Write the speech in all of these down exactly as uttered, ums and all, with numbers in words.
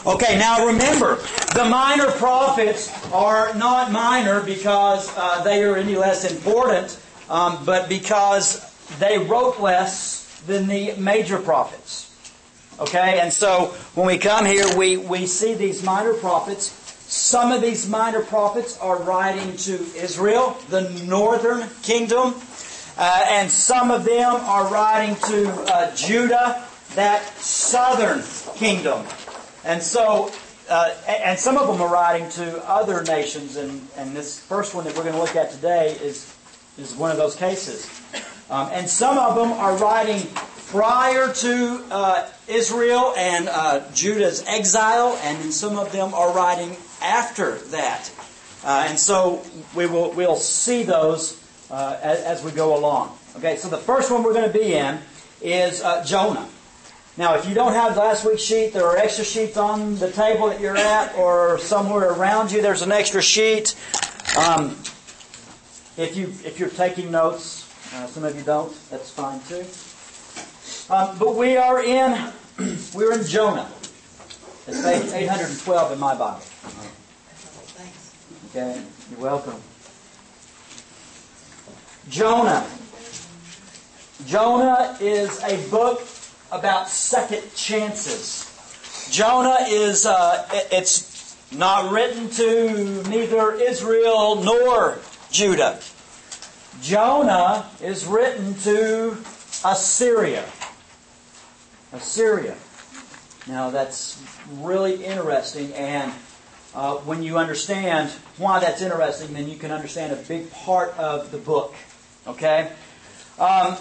Okay, now remember, the minor prophets are not minor because uh, they are any less important, um, but because they wrote less than the major prophets. Okay, and so when we come here, we, we see these minor prophets. Some of these minor prophets are writing to Israel, the northern kingdom, uh, and some of them are writing to uh, Judah, that southern kingdom. And so, uh, and some of them are writing to other nations, and, and this first one that we're going to look at today is, is one of those cases. Um, and some of them are writing prior to uh, Israel and uh, Judah's exile, and then some of them are writing after that. Uh, and so we will we'll see those uh, as, as we go along. Okay, so the first one we're going to be in is uh, Jonah. Now, if you don't have last week's sheet, there are extra sheets on the table that you're at or somewhere around you. There's an extra sheet. Um, if, you, if you're taking notes, uh, some of you don't, that's fine too. Um, but we are in, we're in Jonah. It's page eight hundred twelve in my Bible. Okay, you're welcome. Jonah. Jonah is a book about second chances. Jonah is, uh, it's not written to neither Israel nor Judah. Jonah is written to Assyria. Assyria. Now that's really interesting, and uh, when you understand why that's interesting, then you can understand a big part of the book. Okay? Um,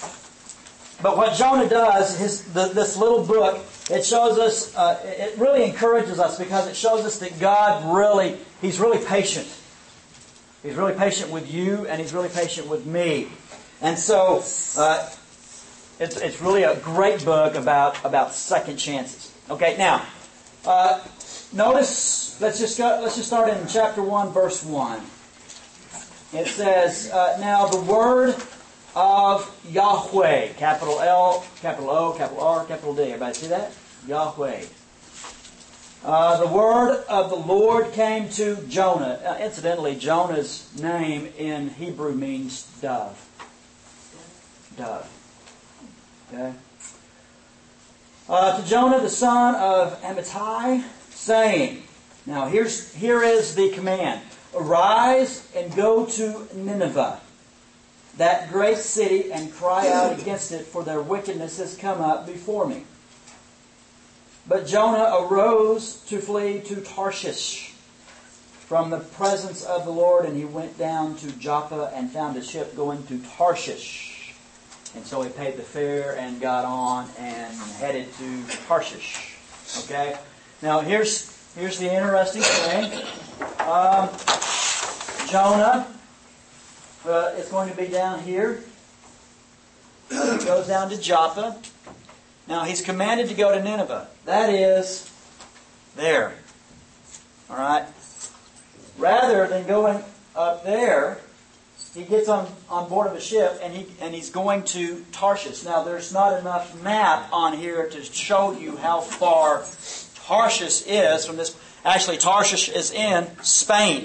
But what Jonah does, his, the, this little book, it shows us, uh, it really encourages us because it shows us that God really, He's really patient. He's really patient with you, and He's really patient with me. And so, uh, it's, it's really a great book about, about second chances. Okay, now, uh, notice, let's just go, let's just start in chapter one, verse one. It says, uh, now the word of Yahweh, capital L, capital O, capital R, capital D. Everybody see that? Yahweh. Uh, the word of the Lord came to Jonah. Uh, incidentally, Jonah's name in Hebrew means dove. Dove. Okay. Uh, to Jonah, the son of Amittai, saying, now here's here is the command: arise and go to Nineveh, that great city, and cry out against it, for their wickedness has come up before me. But Jonah arose to flee to Tarshish from the presence of the Lord, and he went down to Joppa and found a ship going to Tarshish. And so he paid the fare and got on and headed to Tarshish. Okay? Now here's here's the interesting thing. Um, Jonah Uh, it's going to be down here. He goes down to Joppa. Now, he's commanded to go to Nineveh. That is there. All right? Rather than going up there, he gets on, on board of a ship and he and he's going to Tarshish. Now, there's not enough map on here to show you how far Tarshish is from this. Actually, Tarshish is in Spain.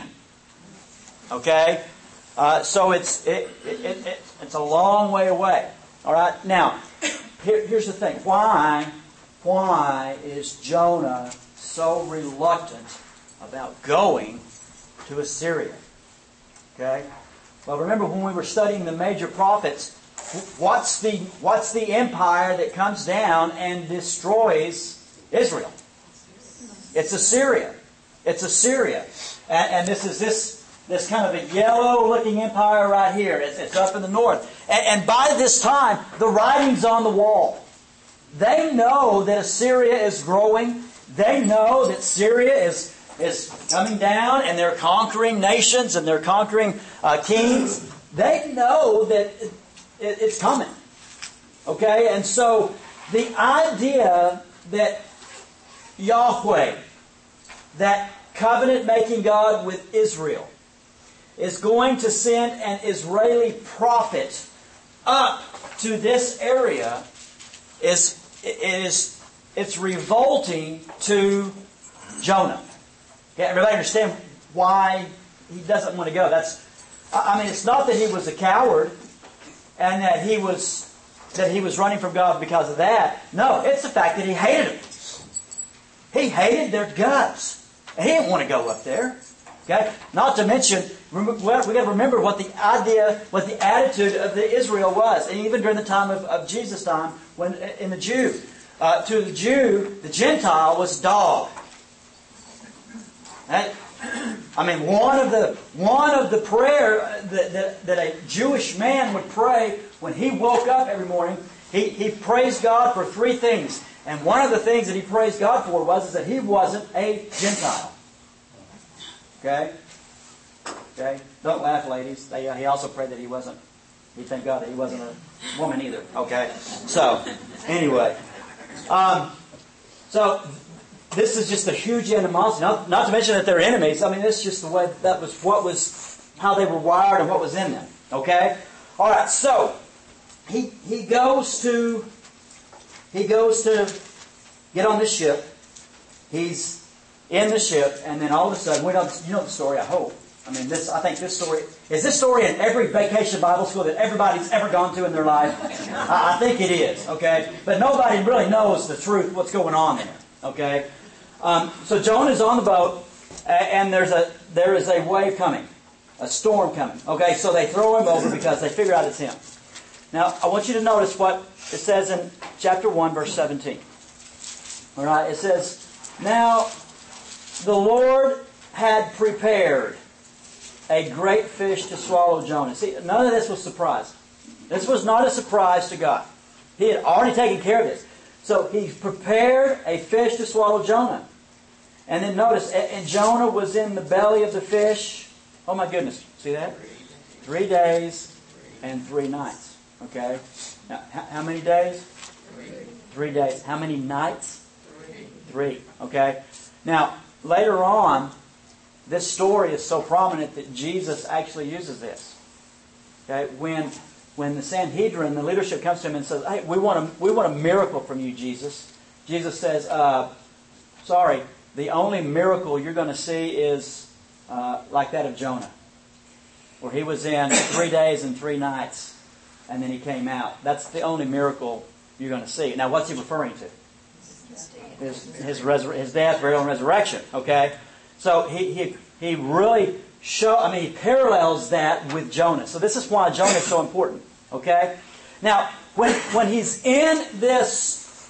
Okay? Uh, so it's it, it, it, it, it's a long way away. All right. Now, here, here's the thing. Why why is Jonah so reluctant about going to Assyria? Okay. Well, remember when we were studying the major prophets, what's the what's the empire that comes down and destroys Israel? It's Assyria. It's Assyria, and, and this is this. This kind of a yellow-looking empire right here. It's, it's up in the north. And, and by this time, the writing's on the wall. They know that Assyria is growing. They know that Syria is, is coming down, and they're conquering nations, and they're conquering uh, kings. They know that it, it, it's coming. Okay? And so, the idea that Yahweh, that covenant-making God with Israel, is going to send an Israeli prophet up to this area is it is it's revolting to Jonah. Okay, everybody understand why he doesn't want to go? That's, I mean, it's not that he was a coward and that he was that he was running from God because of that. No, it's the fact that he hated them. He hated their guts. He didn't want to go up there. Okay? Not to mention, we've got to remember what the idea, what the attitude of the Israel was, and even during the time of, of Jesus' time, when in the Jew, uh, to the Jew, the Gentile was dog. Right? I mean, one of the one of the prayer that, that, that a Jewish man would pray when he woke up every morning, he, he praised God for three things. And one of the things that he praised God for was is that he wasn't a Gentile. Okay? Okay? Don't laugh, ladies. They, uh, he also prayed that he wasn't, he thanked God that he wasn't a woman either. Okay? So, anyway. Um, so, this is just a huge animosity. Not, not to mention that they're enemies. I mean, it's just the way that was what was, how they were wired and what was in them. Okay? Alright, so, he he goes to, he goes to get on this ship. He's in the ship, and then all of a sudden, we don't, you know the story, I hope. I mean, this. I think this story, is this story in every vacation Bible school that everybody's ever gone to in their life? I, I think it is, okay? But nobody really knows the truth, what's going on there, okay? Um, so Jonah's on the boat, and there's a there is a wave coming, a storm coming, okay? So they throw him over because they figure out it's him. Now, I want you to notice what it says in chapter one, verse seventeen. All right, it says, "Now the Lord had prepared a great fish to swallow Jonah." See, none of this was surprise. This was not a surprise to God. He had already taken care of this. So He prepared a fish to swallow Jonah. And then notice, and Jonah was in the belly of the fish. Oh my goodness, see that? Three days and three nights. Okay? Now, how many days? Three. Three days. How many nights? Three. Three. Okay? Now, later on, this story is so prominent that Jesus actually uses this. Okay? When when the Sanhedrin, the leadership comes to him and says, "Hey, we want a we want a miracle from you, Jesus." Jesus says, uh, "Sorry, the only miracle you're going to see is uh, like that of Jonah, where he was in three days and three nights, and then he came out. That's the only miracle you're going to see." Now, what's he referring to? His his, resur- his death, burial, and resurrection. Okay, so he he he really show. I mean, he parallels that with Jonah. So this is why Jonah is so important. Okay, now when when he's in this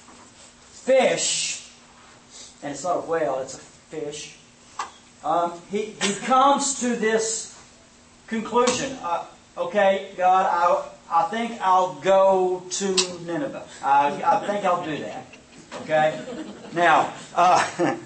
fish, and it's not a whale, it's a fish. Um, he he comes to this conclusion. Uh, okay, God, I I think I'll go to Nineveh. I I think I'll do that. Okay? Now, uh,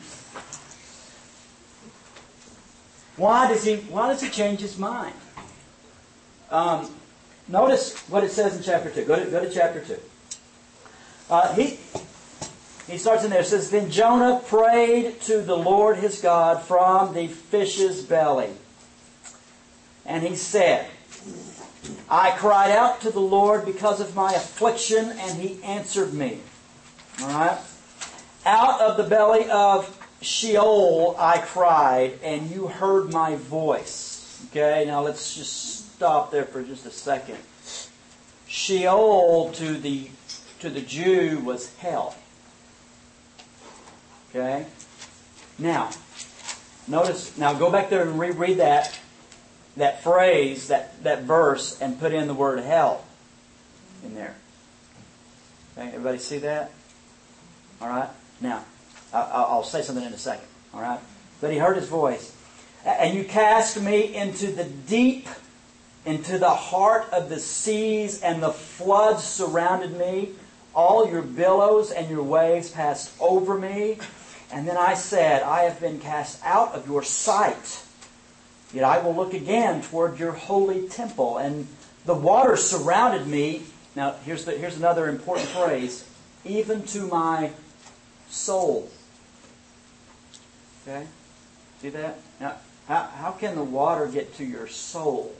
why does he why does he change his mind? Um, notice what it says in chapter two. Go to go to chapter two. Uh, he he starts in there. It says, "Then Jonah prayed to the Lord his God from the fish's belly, and he said, I cried out to the Lord because of my affliction, and He answered me." All right? "Out of the belly of Sheol I cried, and you heard my voice." Okay, now let's just stop there for just a second. Sheol to the to the Jew was hell. Okay? Now, notice, now go back there and reread that that phrase, that, that verse, and put in the word hell in there. Okay, everybody see that? All right? Now, I'll say something in a second. All right? But he heard his voice. "And you cast me into the deep, into the heart of the seas, and the floods surrounded me. All your billows and your waves passed over me. And then I said, I have been cast out of your sight. Yet I will look again toward your holy temple. And the waters surrounded me." Now, here's the, here's another important phrase. "Even to my soul." Okay? See that? Now, how, how can the water get to your soul?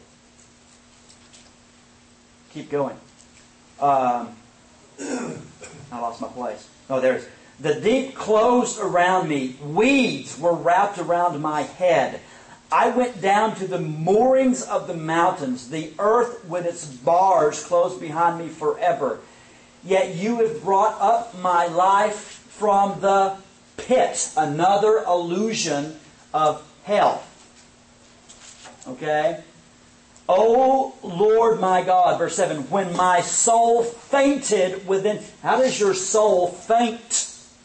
Keep going. Um, I lost my place. Oh, there's. The deep closed around me. Weeds were wrapped around my head. I went down to the moorings of the mountains. The earth with its bars closed behind me forever. Yet you have brought up my life from the pit. Another allusion of hell. Okay? O Lord my God, verse seven, when my soul fainted within... How does your soul faint?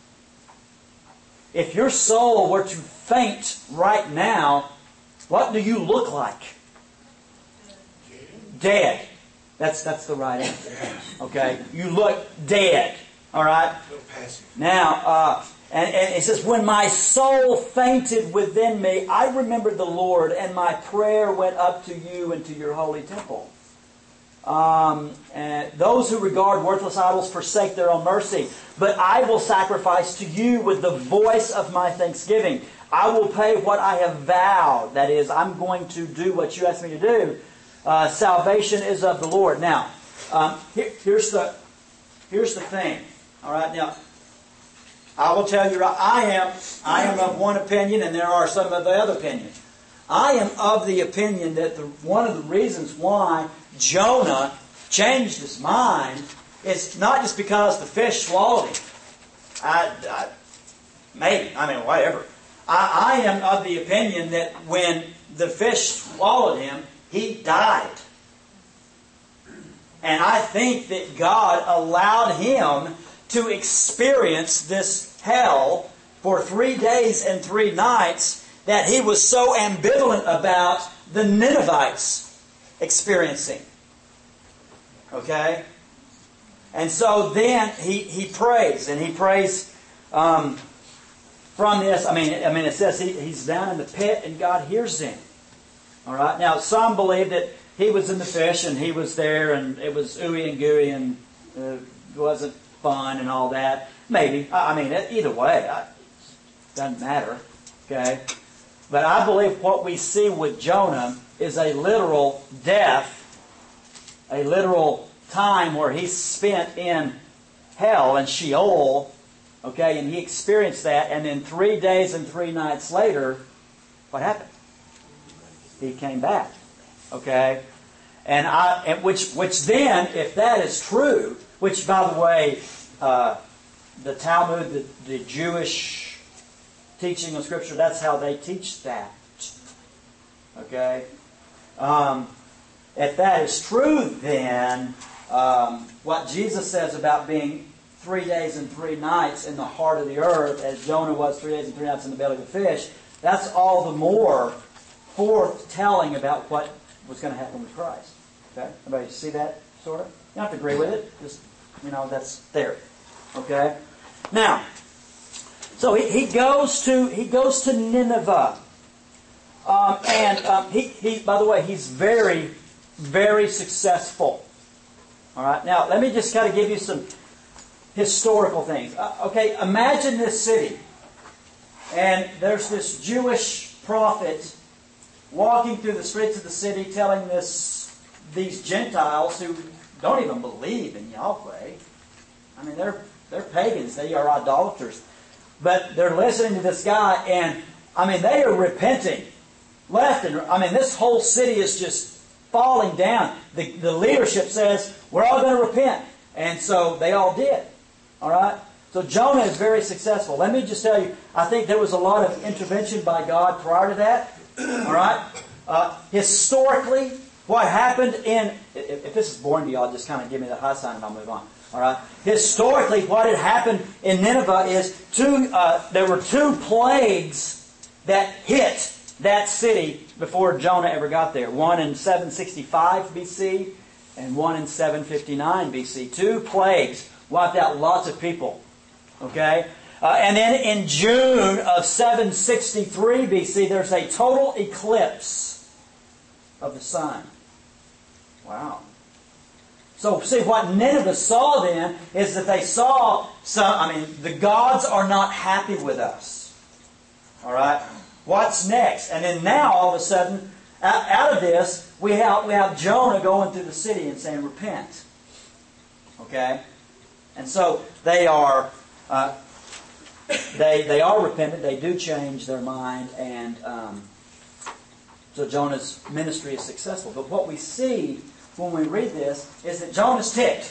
If your soul were to faint right now, what do you look like? Dead. That's that's the right answer. Okay? You look dead. Alright? Now, uh, and, and it says, when my soul fainted within me, I remembered the Lord, and my prayer went up to you and to your holy temple. Um, and those who regard worthless idols forsake their own mercy. But I will sacrifice to you with the voice of my thanksgiving. I will pay what I have vowed. That is, I'm going to do what you asked me to do. Uh, salvation is of the Lord. Now, um, here, here's the here's the thing. All right. Now, I will tell you. I am I am of one opinion, and there are some of the other opinions. I am of the opinion that the, one of the reasons why Jonah changed his mind is not just because the fish swallowed him. I, I, maybe. I mean, whatever. I, I am of the opinion that when the fish swallowed him, he died. And I think that God allowed him to experience this hell for three days and three nights that he was so ambivalent about the Ninevites experiencing. Okay? And so then he, he prays, and he prays um, from this. I mean, I mean, it says he, he's down in the pit, and God hears him. All right. Now, some believe that he was in the fish, and he was there, and it was ooey and gooey, and uh, it wasn't fun and all that. Maybe. I, I mean, either way, it doesn't matter. Okay. But I believe what we see with Jonah is a literal death, a literal time where he spent in hell and Sheol, okay, and he experienced that, and then three days and three nights later, what happened? He came back, okay, and I, and which which then, if that is true, which by the way, uh, the Talmud, the, the Jewish teaching of Scripture, that's how they teach that, okay. Um, if that is true, then um, what Jesus says about being three days and three nights in the heart of the earth, as Jonah was three days and three nights in the belly of the fish, that's all the more foretelling about what was going to happen with Christ. Okay? Everybody see that, sort of? You don't have to agree with it. Just, you know, that's there. Okay? Now, so he, he goes to he goes to Nineveh. Um, and um, he, he, by the way, he's very, very successful. All right. Now, let me just kind of give you some historical things. Uh, okay, imagine this city, and there's this Jewish prophet walking through the streets of the city, telling this these Gentiles who don't even believe in Yahweh. I mean, they're they're pagans. They are idolaters, but they're listening to this guy, and I mean, they are repenting. Left and I mean, this whole city is just falling down. The, the leadership says, we're all going to repent. And so they all did. All right? So Jonah is very successful. Let me just tell you, I think there was a lot of intervention by God prior to that. All right? Uh, historically, what happened in... If, if this is boring to you, I'll just kind of give me the high sign and I'll move on. All right? Historically, what had happened in Nineveh is two. Uh, there were two plagues that hit that city before Jonah ever got there. One in seven sixty-five B C and one in seven fifty-nine B C. Two plagues wiped out lots of people. Okay? Uh, and then in June of seven sixty-three B C, there's a total eclipse of the sun. Wow. So, see, what Nineveh saw then is that they saw some, I mean, the gods are not happy with us. All right? What's next? And then now, all of a sudden, out, out of this, we have we have Jonah going through the city and saying, repent. Okay? And so they are uh, they they are repentant. They do change their mind, and um, so Jonah's ministry is successful. But what we see when we read this is that Jonah's ticked.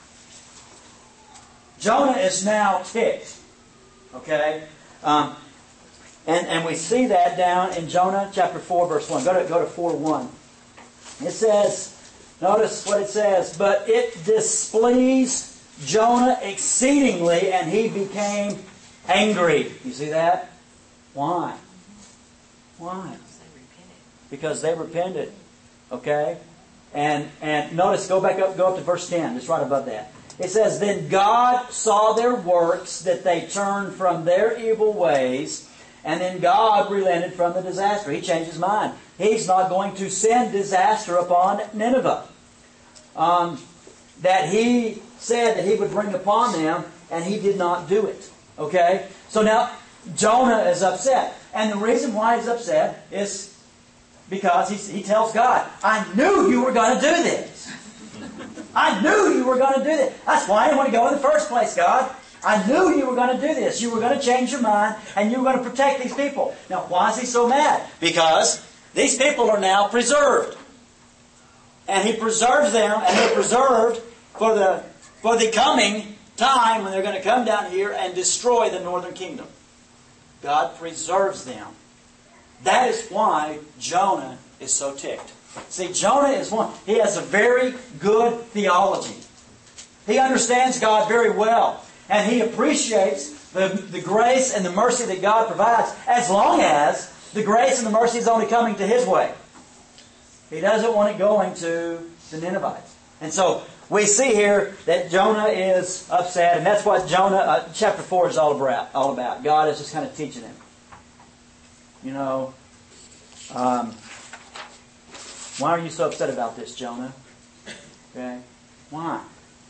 Jonah is now ticked. Okay? Um, and, and we see that down in Jonah chapter four, verse one. Go to, go to four one. It says, notice what it says, but it displeased Jonah exceedingly, and he became angry. You see that? Why? Why? Because they repented. Okay? And and notice, go back up, go up to verse ten. It's right above that. It says, then God saw their works, that they turned from their evil ways, and then God relented from the disaster. He changed His mind. He's not going to send disaster upon Nineveh. Um, that He said that He would bring upon them, and He did not do it. Okay? So now, Jonah is upset. And the reason why he's upset is because he, he tells God, I knew you were going to do this. I knew you were going to do this. That's why I didn't want to go in the first place, God. I knew you were going to do this. You were going to change your mind, and you were going to protect these people. Now, why is he so mad? Because these people are now preserved. And He preserves them, and they're preserved for the, for the coming time when they're going to come down here and destroy the northern kingdom. God preserves them. That is why Jonah is so ticked. See, Jonah is one. He has a very good theology. He understands God very well. And he appreciates the, the grace and the mercy that God provides, as long as the grace and the mercy is only coming to his way. He doesn't want it going to the Ninevites. And so we see here that Jonah is upset, and that's what Jonah uh, chapter four is all about. All about. God is just kind of teaching him. You know, um, why are you so upset about this, Jonah? Okay, why?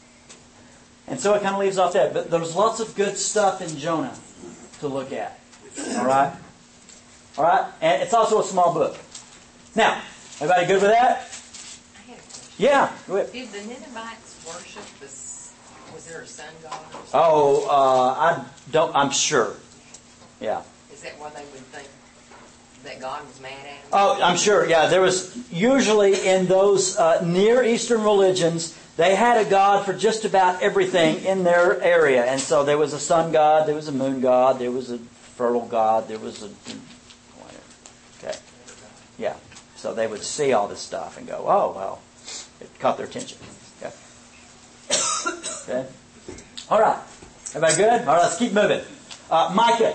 And so it kind of leaves off that. But there's lots of good stuff in Jonah to look at. All right, all right, and it's also a small book. Now, everybody good with that? I had a question. Yeah, go ahead. Did the Ninevites worship this? Was there a sun god or something? Oh, uh, I don't. I'm sure. Yeah. Is that why they would think that God was mad at them? Oh, I'm sure. Yeah, there was usually in those uh, Near Eastern religions, they had a god for just about everything in their area, and so there was a sun god, there was a moon god, there was a fertile god, there was a. Okay. Yeah. So they would see all this stuff and go, "Oh, well," it caught their attention. Okay. Okay. All right. Everybody good? All right. Let's keep moving. Uh, Micah.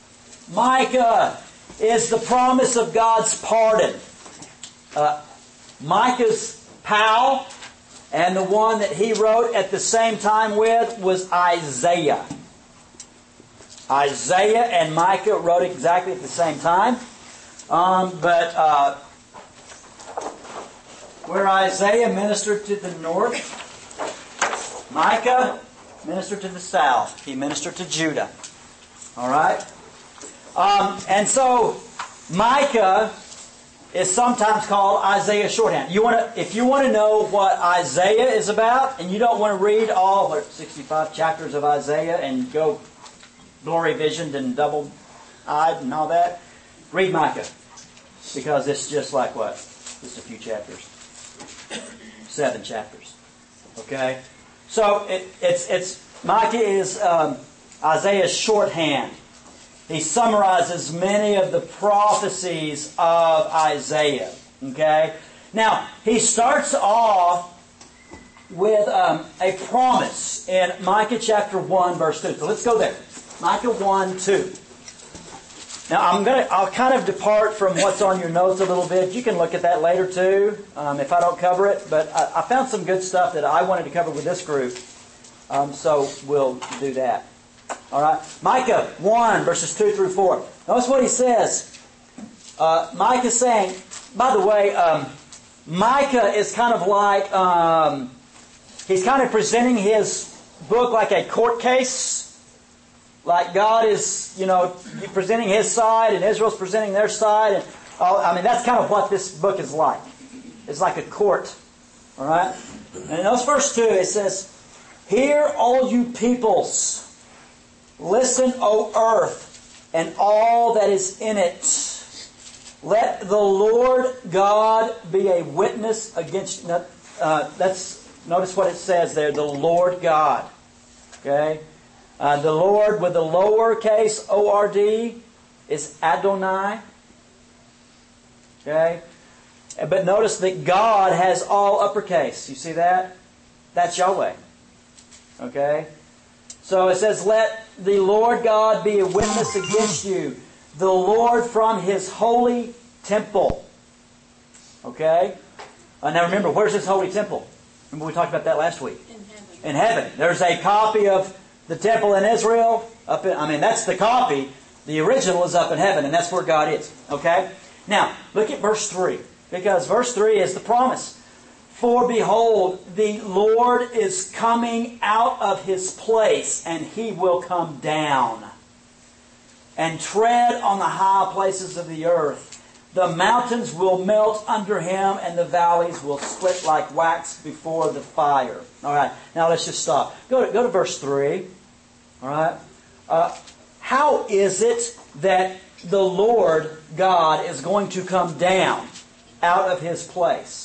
Micah is the promise of God's pardon. Uh, Micah's pal and the one that he wrote at the same time with was Isaiah. Isaiah and Micah wrote exactly at the same time. Um, but uh, where Isaiah ministered to the north, Micah ministered to the south. He ministered to Judah. All right? Um, and so Micah is sometimes called Isaiah shorthand. You want to, if you want to know what Isaiah is about, and you don't want to read all what, sixty-five chapters of Isaiah and go blurry visioned and double eyed and all that, read Micah, because it's just like what, just a few chapters, seven chapters. Okay, so it, it's it's Micah is um, Isaiah's shorthand. He summarizes many of the prophecies of Isaiah. Okay? Now, he starts off with um, a promise in Micah chapter one, verse two. So let's go there. Micah one, two. Now, I'm gonna, I'll kind of depart from what's on your notes a little bit. You can look at that later too, um, if I don't cover it. But I, I found some good stuff that I wanted to cover with this group. Um, so we'll do that. All right, Micah one, verses two through four. Notice what he says. Uh, Micah's saying, by the way, um, Micah is kind of like, um, he's kind of presenting his book like a court case. Like God is, you know, presenting His side and Israel's presenting their side. And all, I mean, that's kind of what this book is like. It's like a court. All right? And in those first two, it says, "Hear all you peoples. Listen, O earth, and all that is in it. Let the Lord God be a witness against... Uh, that's, notice what it says there. The Lord God. Okay? Uh, the Lord with the lowercase O R D is Adonai. Okay? But notice that God has all uppercase. You see that? That's Yahweh. Okay? So it says, let the Lord God be a witness against you. The Lord from His holy temple. Okay? Uh, now remember, where's His holy temple? Remember we talked about that last week? In heaven. In heaven. There's a copy of the temple in Israel. Up in, I mean, that's the copy. The original is up in heaven, and that's where God is. Okay? Now, look at verse three. Because verse three is the promise. For behold, the Lord is coming out of His place, and He will come down and tread on the high places of the earth. The mountains will melt under Him, and the valleys will split like wax before the fire. All right, now let's just stop. Go to, go to verse three. All right. Uh, how is it that the Lord God is going to come down out of His place?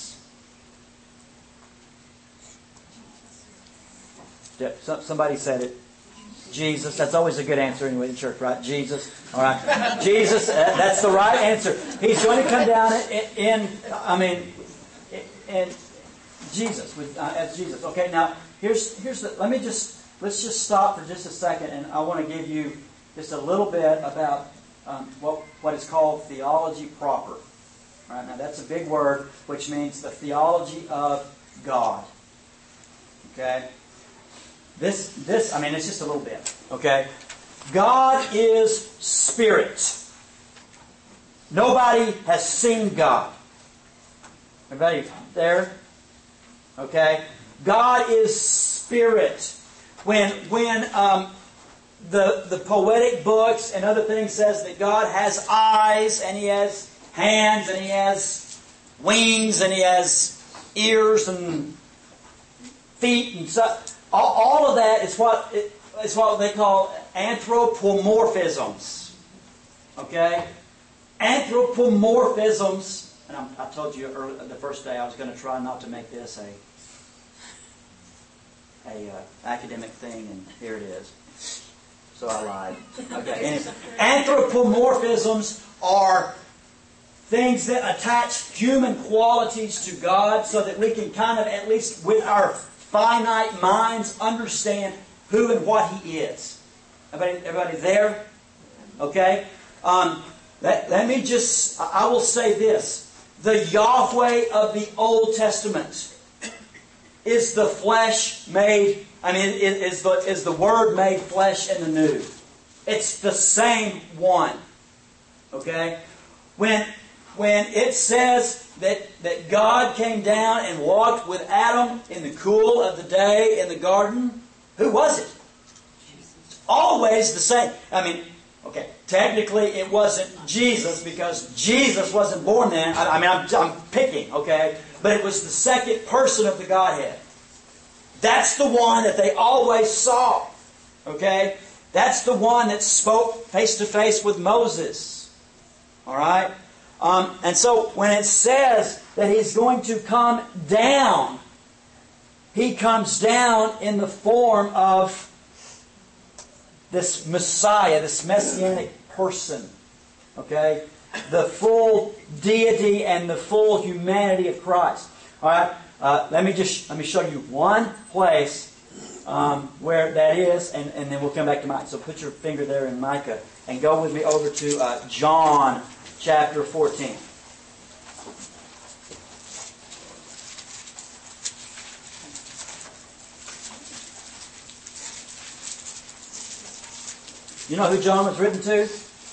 Somebody said it. Jesus. That's always a good answer anyway in church, right? Jesus. All right. Jesus. Uh, that's the right answer. He's going to come down in, in I mean, in Jesus. With, uh, as Jesus. Okay. Now here's here's the. Let me just let's just stop for just a second, and I want to give you just a little bit about um, what what is called theology proper. All right. Now that's a big word, which means the theology of God. Okay. This, this, I mean, it's just a little bit. Okay? God is spirit. Nobody has seen God. Everybody there? Okay? God is spirit. When, when um, the, the poetic books and other things says that God has eyes, and He has hands, and He has wings, and He has ears and feet and stuff. All of that is what is what they call anthropomorphisms. Okay, anthropomorphisms. And I'm, I told you early, the first day I was going to try not to make this a a uh, academic thing, and here it is. So I lied. Okay. Anyway, anthropomorphisms are things that attach human qualities to God, so that we can kind of, at least with our finite minds, understand who and what He is. Everybody, everybody there? Okay? Um, let, let me just, I will say this. The Yahweh of the Old Testament is the flesh made, I mean, is the, is the Word made flesh in the New. It's the same one. Okay? When, when it says That, that God came down and walked with Adam in the cool of the day in the garden, who was it? Jesus. Always the same. I mean, okay, technically it wasn't Jesus, because Jesus wasn't born then. I, I mean, I'm, I'm picking, okay? But it was the second person of the Godhead. That's the one that they always saw. Okay? That's the one that spoke face to face with Moses. All right? Um, and so when it says that He's going to come down, He comes down in the form of this Messiah, this Messianic person. Okay? The full deity and the full humanity of Christ. All right? Uh, let me just let me show you one place um, where that is, and, and then we'll come back to Micah. So put your finger there in Micah and go with me over to uh, John chapter fourteen. You know who John was written to?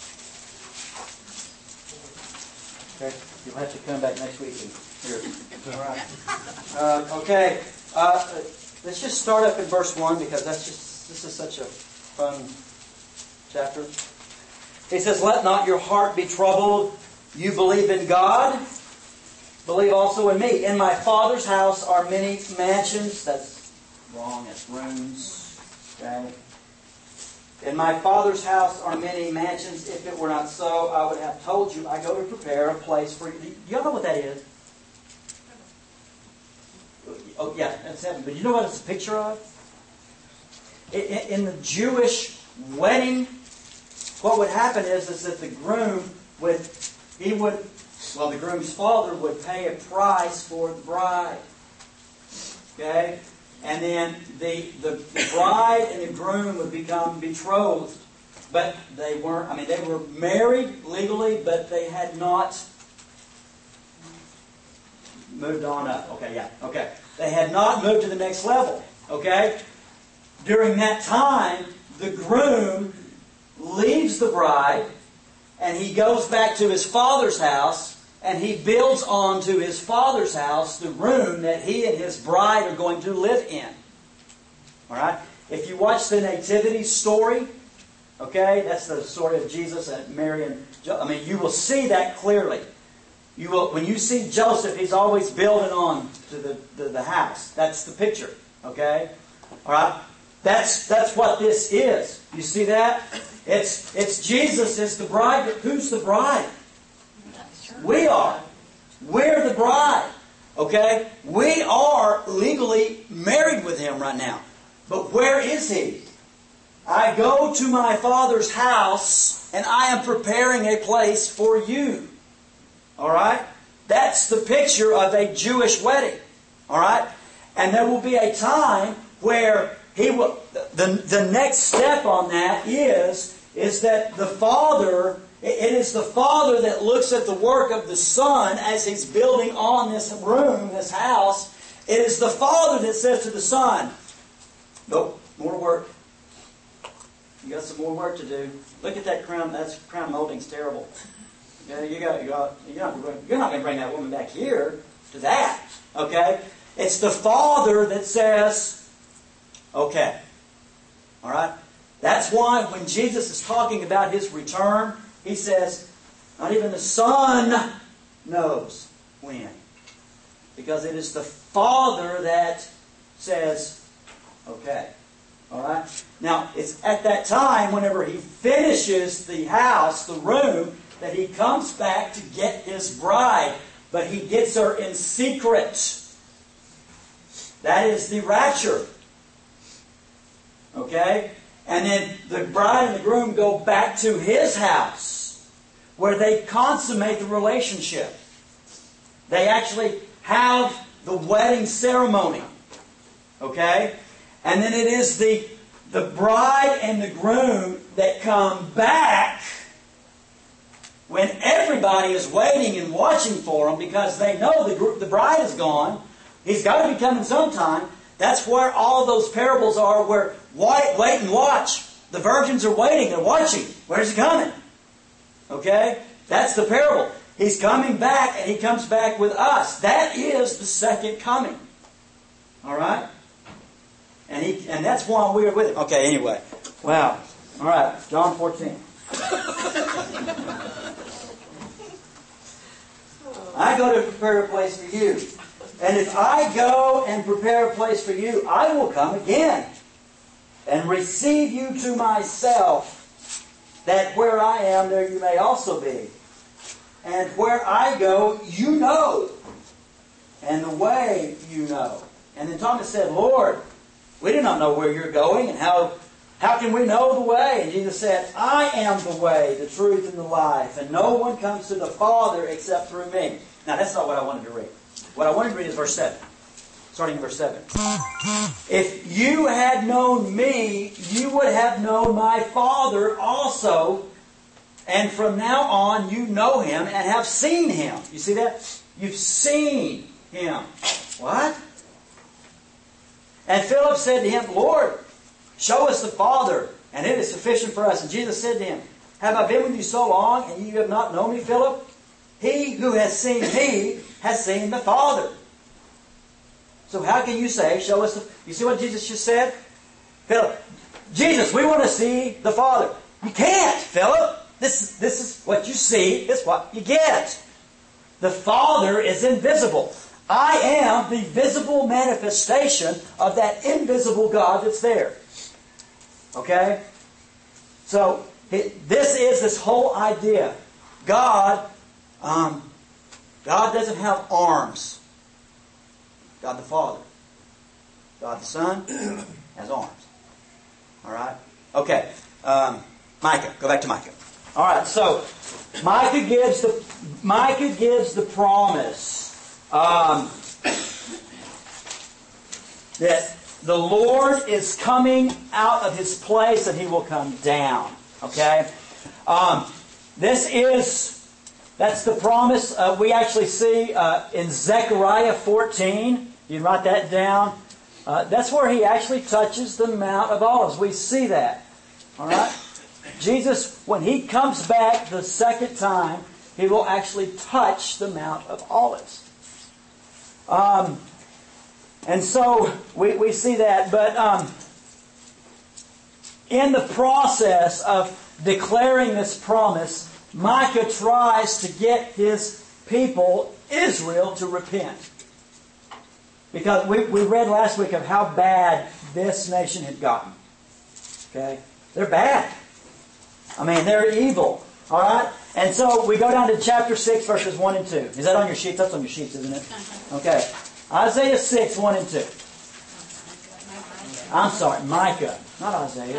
Okay, you'll have to come back next week and hear it. All right. Uh, okay, uh, let's just start up in verse one, because that's just this is such a fun chapter. He says, "Let not your heart be troubled. You believe in God, believe also in me. In my Father's house are many mansions." That's wrong. That's rooms. Okay. In my Father's house are many mansions. If it were not so, I would have told you. I go to prepare a place for you. Do y'all know what that is? Oh, yeah, that's heaven. But you know what it's a picture of? In the Jewish wedding, what would happen is, is that the groom would, he would, well, the groom's father would pay a price for the bride. Okay? And then the, the, the bride and the groom would become betrothed. But they weren't, I mean, they were married legally, but they had not moved on up. Okay, yeah, okay. They had not moved to the next level. Okay? During that time, the groom leaves the bride and he goes back to his father's house. And he builds onto his father's house the room that he and his bride are going to live in. All right? If you watch the Nativity story, okay, that's the story of Jesus and Mary and Jo- I mean, you will see that clearly. You will, when you see Joseph, he's always building on to the, the, the house. That's the picture. Okay? All right? That's that's what this is. You see that? It's it's Jesus is the bride. Who's the bride? We are. We're the bride. Okay? We are legally married with Him right now. But where is He? I go to my Father's house and I am preparing a place for you. Alright? That's the picture of a Jewish wedding. Alright? And there will be a time where He will, the, the next step on that is, is that the Father, it is the Father that looks at the work of the Son as He's building on this room, this house. It is the Father that says to the Son, nope, more work. You got some more work to do. Look at that crown. That crown molding's terrible. Okay, you got, you got, you're not, you're not going to bring that woman back here to that. Okay? It's the Father that says, okay. All right? That's why when Jesus is talking about His return, He says, not even the Son knows when. Because it is the Father that says, okay. Alright? Now, it's at that time, whenever He finishes the house, the room, that He comes back to get His bride. But He gets her in secret. That is the rapture. Okay? And then the bride and the groom go back to His house, where they consummate the relationship. They actually have the wedding ceremony. Okay? And then it is the, the bride and the groom that come back when everybody is waiting and watching for them because they know the, group, the bride is gone. He's got to be coming sometime. That's where all those parables are, where wait, wait and watch. The virgins are waiting. They're watching. Where's He coming? Okay? That's the parable. He's coming back, and He comes back with us. That is the second coming. All right? And he, and that's why we are with Him. Okay, anyway. Wow. All right, John fourteen. I go to prepare a place for you. And if I go and prepare a place for you, I will come again and receive you to myself, that where I am, there you may also be. And where I go, you know, and the way you know. And then Thomas said, Lord, we do not know where you're going, and how, how can we know the way? And Jesus said, I am the way, the truth, and the life, and no one comes to the Father except through me. Now, that's not what I wanted to read. What I wanted to read is verse seven. Starting in verse seven. If you had known me, you would have known my Father also. And from now on, you know Him and have seen Him. You see that? You've seen Him. What? And Philip said to Him, Lord, show us the Father, and it is sufficient for us. And Jesus said to him, have I been with you so long, and you have not known me, Philip? He who has seen me has seen the Father. So how can you say, show us the... You see what Jesus just said? Philip, Jesus, we want to see the Father. You can't, Philip. This, this is what you see. This is what you get. The Father is invisible. I am the visible manifestation of that invisible God that's there. Okay? So it, this is this whole idea. God, um, God doesn't have arms. God the Father. God the Son has arms. All right? Okay. Um, Micah. Go back to Micah. All right. So Micah gives the Micah gives the promise um, that the Lord is coming out of His place and He will come down. Okay. Um, this is that's the promise uh, we actually see uh, in Zechariah fourteen. You can write that down. Uh, that's where He actually touches the Mount of Olives. We see that. All right? Jesus, when He comes back the second time, He will actually touch the Mount of Olives. Um, and so we, we see that. But um, in the process of declaring this promise, Micah tries to get his people, Israel, to repent. Because we, we read last week of how bad this nation had gotten. Okay? They're bad. I mean, they're evil. Alright? And so we go down to chapter six, verses one and two. Is that on your sheets? That's on your sheets, isn't it? Okay. Isaiah six, one and two. I'm sorry, Micah. Not Isaiah.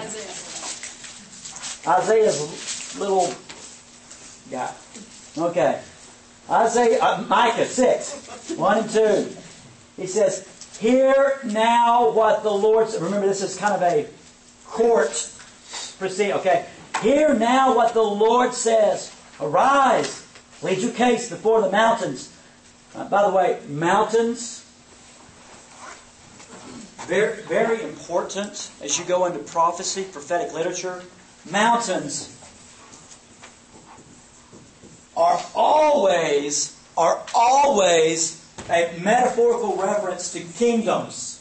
Isaiah's little guy. Okay. Isaiah, uh, Micah six, one and two. He says, "Hear now what the Lord says." Remember, this is kind of a court proceeding. Okay. "Hear now what the Lord says. Arise, plead your case before the mountains." Uh, by the way, mountains, very, very important as you go into prophecy, prophetic literature. Mountains are always, are always a metaphorical reference to kingdoms.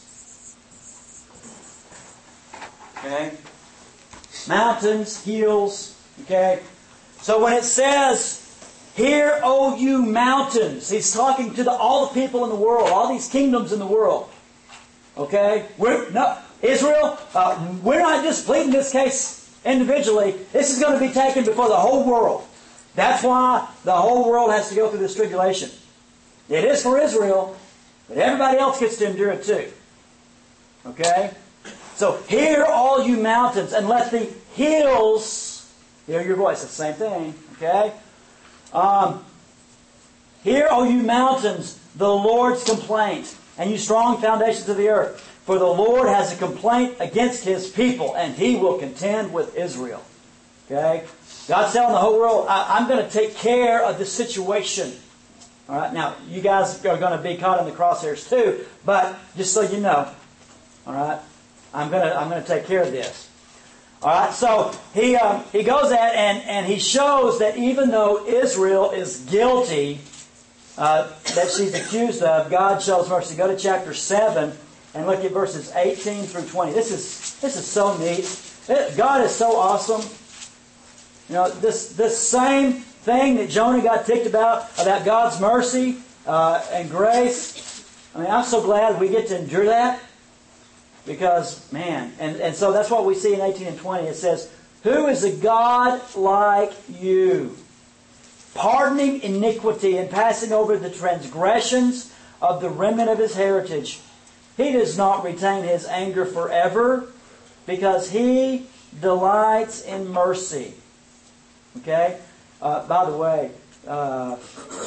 Okay? Mountains, hills. Okay? So when it says, "Hear, O you mountains," He's talking to the, all the people in the world, all these kingdoms in the world. Okay? We're, no, Israel, uh, we're not just pleading this case individually. This is going to be taken before the whole world. That's why the whole world has to go through this tribulation. It is for Israel, but everybody else gets to endure it too. Okay? So, "Hear all you mountains, and let the hills hear your voice." It's the same thing. Okay? Um, "Hear, O you mountains, the Lord's complaint, and you strong foundations of the earth. For the Lord has a complaint against His people, and He will contend with Israel." Okay? God's telling the whole world, I, I'm going to take care of the situation. All right? Now, you guys are going to be caught in the crosshairs too, but just so you know, all right, I'm going to I'm going to take care of this. All right? So he um, he goes at and and he shows that even though Israel is guilty, uh, that she's accused of, God shows mercy. Go to chapter seven and look at verses eighteen through twenty. This is this is so neat. It, God is so awesome. You know, this this same thing that Jonah got ticked about, about God's mercy uh, and grace. I mean, I'm so glad we get to endure that. Because, man, and, and so that's what we see in eighteen and twenty. It says, "Who is a God like you, pardoning iniquity and passing over the transgressions of the remnant of His heritage? He does not retain His anger forever, because He delights in mercy." Okay? Uh, by the way, uh,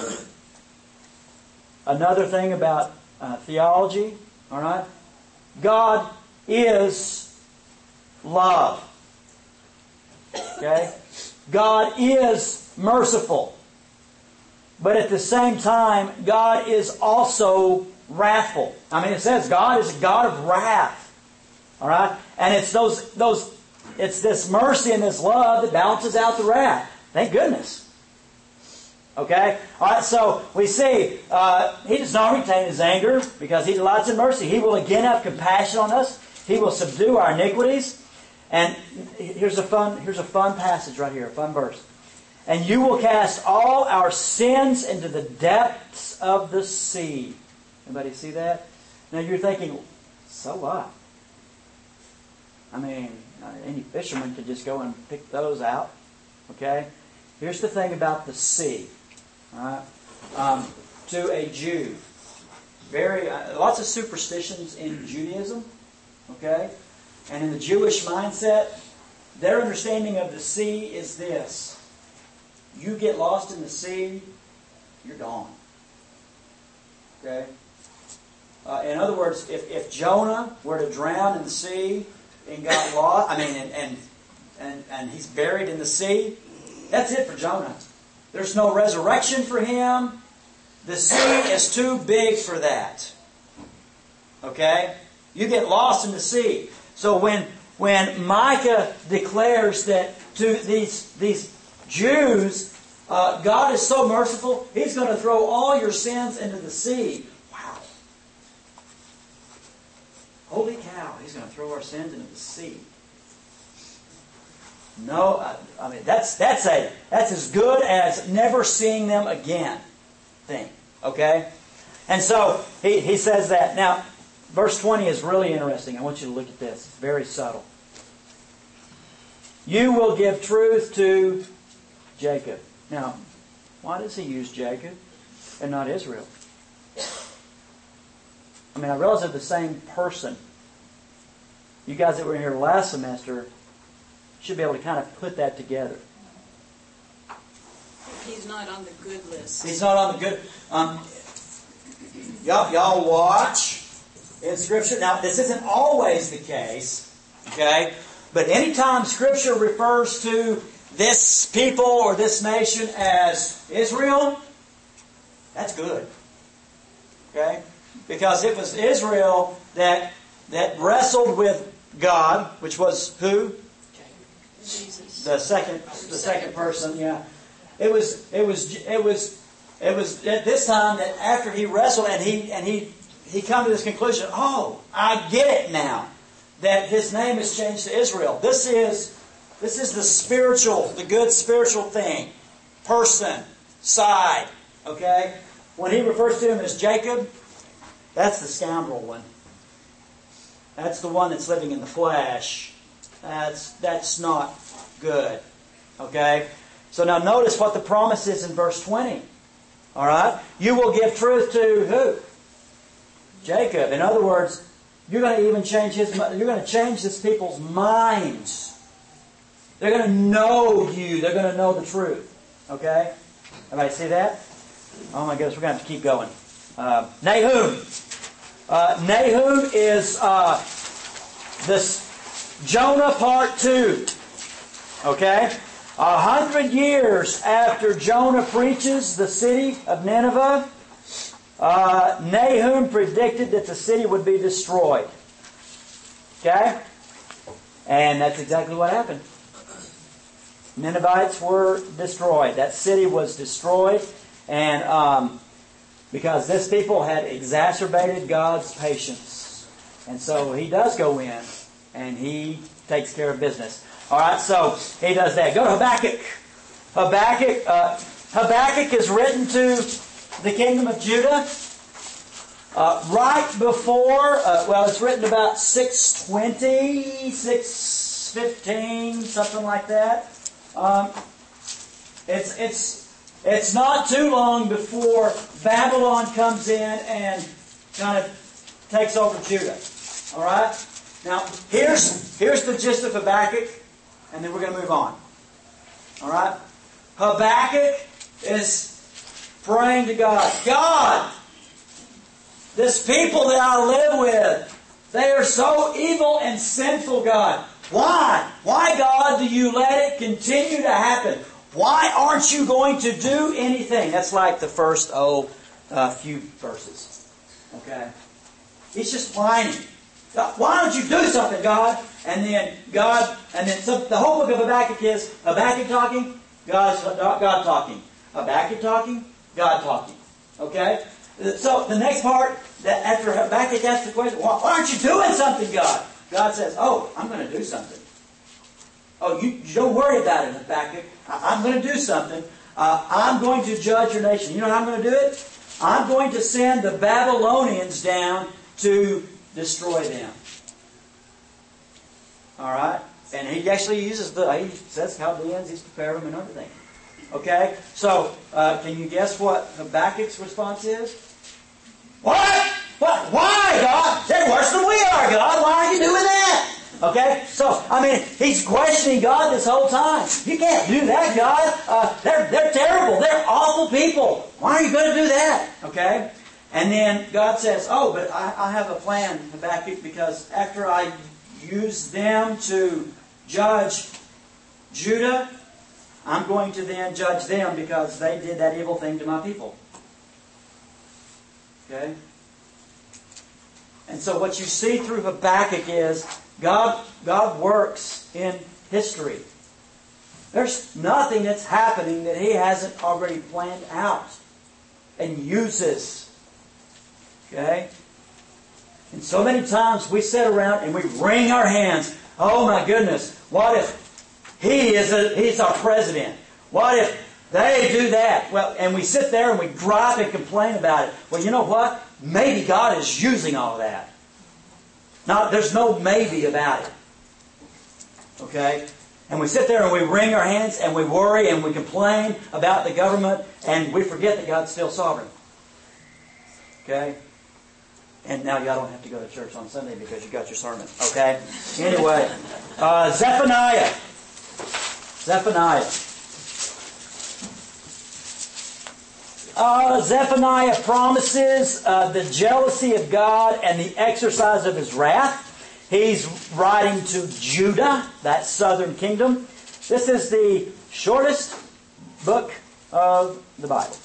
another thing about uh, theology, all right? God is love. Okay? God is merciful. But at the same time, God is also wrathful. I mean, it says God is a God of wrath. All right? And it's those those it's this mercy and this love that balances out the wrath. Thank goodness. Okay? All right, so we see uh, He does not retain His anger because He delights in mercy. He will again have compassion on us. He will subdue our iniquities. And here's a fun here's a fun passage right here, a fun verse. "And you will cast all our sins into the depths of the sea." Anybody see that? Now you're thinking, so what? I mean, uh, any fisherman could just go and pick those out. Okay? Here's the thing about the sea. All right? Um, to a Jew, very uh, lots of superstitions in Judaism. Okay? And in the Jewish mindset, their understanding of the sea is this. You get lost in the sea, you're gone. Okay? Uh, in other words, if, if Jonah were to drown in the sea and got lost, I mean, and, and and and he's buried in the sea, that's it for Jonah. There's no resurrection for him. The sea is too big for that. Okay? You get lost in the sea. So when when Micah declares that to these these Jews, uh, God is so merciful, He's going to throw all your sins into the sea. Wow. Holy cow, He's going to throw our sins into the sea. No, I, I mean, that's that's a that's as good as never seeing them again thing. Okay? And so, he, he says that. Now, verse twenty is really interesting. I want you to look at this. It's very subtle. You will give truth to Jacob. Now, why does he use Jacob and not Israel? I mean, I realize they're the same person. You guys that were here last semester should be able to kind of put that together. He's not on the good list. He's not on the good... Um, y'all, y'all watch in Scripture. Now, this isn't always the case, okay? But anytime Scripture refers to this people or this nation as Israel, that's good. Okay? Because it was Israel that that wrestled with God, which was who? Jesus. The second the second person, yeah. It was it was it was it was at this time that after he wrestled and he and he he come to this conclusion, oh, I get it now. That his name is changed to Israel. This is this is the spiritual, the good spiritual thing. Person, side. Okay? When he refers to him as Jacob, that's the scoundrel one. That's the one that's living in the flesh. That's that's not good. Okay? So now notice what the promise is in verse twenty. Alright? You will give truth to who? Jacob. In other words, you're going to even change his. You're going to change this people's minds. They're going to know you. They're going to know the truth. Okay? Everybody see that? Oh my goodness, we're going to have to keep going. Uh, Nahum. Uh, Nahum is uh, this Jonah part two. Okay? A hundred years after Jonah preaches the city of Nineveh, Uh, Nahum predicted that the city would be destroyed. Okay? And that's exactly what happened. Ninevites were destroyed. That city was destroyed. And um, because this people had exacerbated God's patience. And so He does go in and He takes care of business. Alright, so He does that. Go to Habakkuk. Habakkuk, uh, Habakkuk is written to the kingdom of Judah, uh, right before, uh, well, it's written about six twenty, six fifteen, something like that. Um, it's it's it's not too long before Babylon comes in and kind of takes over Judah. All right. Now here's here's the gist of Habakkuk, and then we're going to move on. All right. Habakkuk is praying to God. God, this people that I live with, they are so evil and sinful, God. Why? Why, God, do you let it continue to happen? Why aren't you going to do anything? That's like the first, oh, uh, few verses. Okay? He's just whining. God, why don't you do something, God? And then God, and then so the whole book of Habakkuk is Habakkuk talking, God's, God talking. Habakkuk talking, God talking. Okay? So the next part, that after Habakkuk asks the question, why aren't you doing something, God? God says, oh, I'm going to do something. Oh, you, you don't worry about it, Habakkuk. I, I'm going to do something. Uh, I'm going to judge your nation. You know how I'm going to do it? I'm going to send the Babylonians down to destroy them. Alright? And he actually uses the, he says Chaldeans, he's prepared them and everything. Okay? So, uh, can you guess what Habakkuk's response is? What? What? Why, God? They're worse than we are, God. Why are you doing that? Okay? So, I mean, he's questioning God this whole time. You can't do that, God. Uh, they're, they're terrible. They're awful people. Why are you going to do that? Okay? And then God says, oh, but I, I have a plan, Habakkuk, because after I use them to judge Judah, I'm going to then judge them because they did that evil thing to my people. Okay? And so what you see through Habakkuk is God, God works in history. There's nothing that's happening that He hasn't already planned out and uses. Okay? And so many times we sit around and we wring our hands. Oh my goodness, what if He is a, He's our president? What if they do that? Well, and we sit there and we gripe and complain about it. Well, you know what? Maybe God is using all of that. Now, there's no maybe about it. Okay? And we sit there and we wring our hands and we worry and we complain about the government and we forget that God's still sovereign. Okay? And now y'all don't have to go to church on Sunday because you got your sermon. Okay? Anyway, uh, Zephaniah. Zephaniah. Uh, Zephaniah promises uh, the jealousy of God and the exercise of His wrath. He's writing to Judah, that southern kingdom. This is the shortest book of the Bible.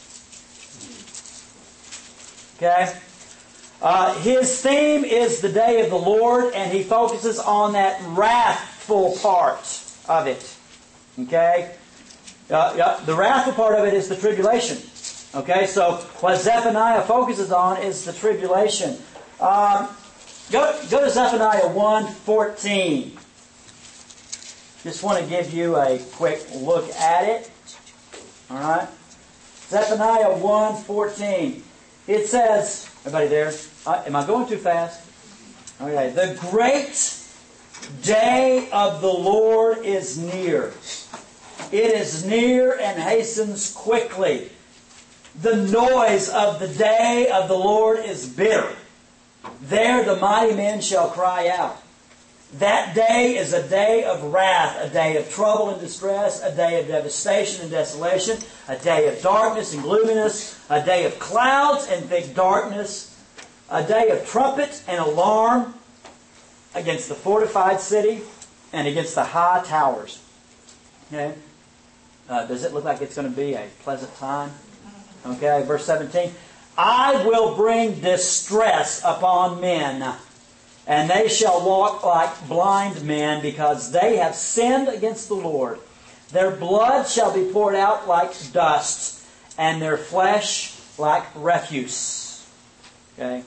Okay? Uh, his theme is the day of the Lord, and he focuses on that wrathful part of it. Okay? Uh, yeah, the wrathful part of it is the tribulation. Okay, so what Zephaniah focuses on is the tribulation. Um, go, go to Zephaniah one fourteen. Just want to give you a quick look at it. All right, Zephaniah one fourteen. It says, everybody there? Uh, am I going too fast? Okay, the great day of the Lord is near. It is near and hastens quickly. The noise of the day of the Lord is bitter. There the mighty men shall cry out. That day is a day of wrath, a day of trouble and distress, a day of devastation and desolation, a day of darkness and gloominess, a day of clouds and thick darkness, a day of trumpet and alarm against the fortified city and against the high towers. Okay? Uh, does it look like it's going to be a pleasant time? Okay, verse seventeen. I will bring distress upon men, and they shall walk like blind men, because they have sinned against the Lord. Their blood shall be poured out like dust, and their flesh like refuse. Okay?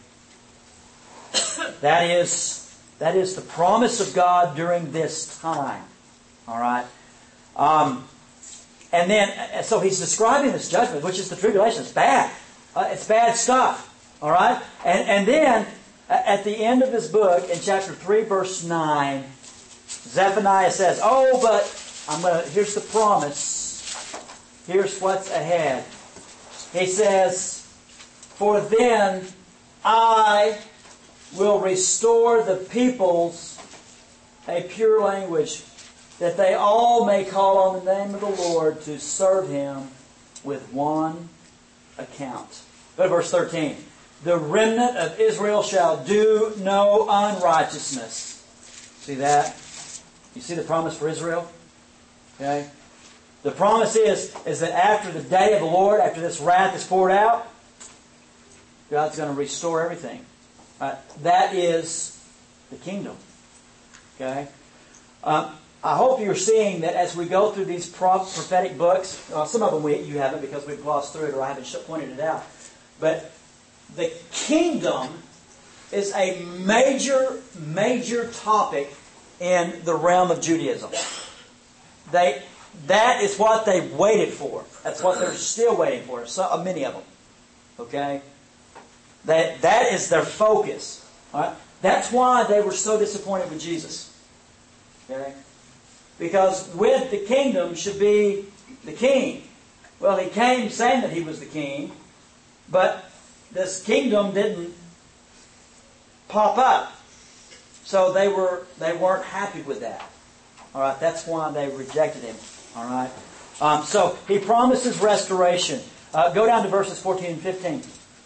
That is, that is the promise of God during this time. All right? Um... And then, so he's describing this judgment, which is the tribulation. It's bad. Uh, it's bad stuff. All right? And, and then, at the end of his book, in chapter three, verse nine, Zephaniah says, oh, but I'm gonna, here's the promise. Here's what's ahead. He says, for then I will restore the peoples a pure language, that they all may call on the name of the Lord to serve Him with one account. Go to verse thirteen. The remnant of Israel shall do no unrighteousness. See that? You see the promise for Israel? Okay? The promise is, is that after the day of the Lord, after this wrath is poured out, God's going to restore everything. Uh, that is the kingdom. Okay? Uh, I hope you're seeing that as we go through these prophetic books, well, some of them we, you haven't because we've glossed through it or I haven't pointed it out, but the kingdom is a major, major topic in the realm of Judaism. They, that is what they waited for. That's what they're still waiting for. So many of them. Okay? That, that is their focus. All right? That's why they were so disappointed with Jesus. Okay? Because with the kingdom should be the king. Well, he came saying that he was the king, but this kingdom didn't pop up. So they were they weren't happy with that. All right, that's why they rejected him. All right. Um, so he promises restoration. Uh, go down to verses fourteen and fifteen.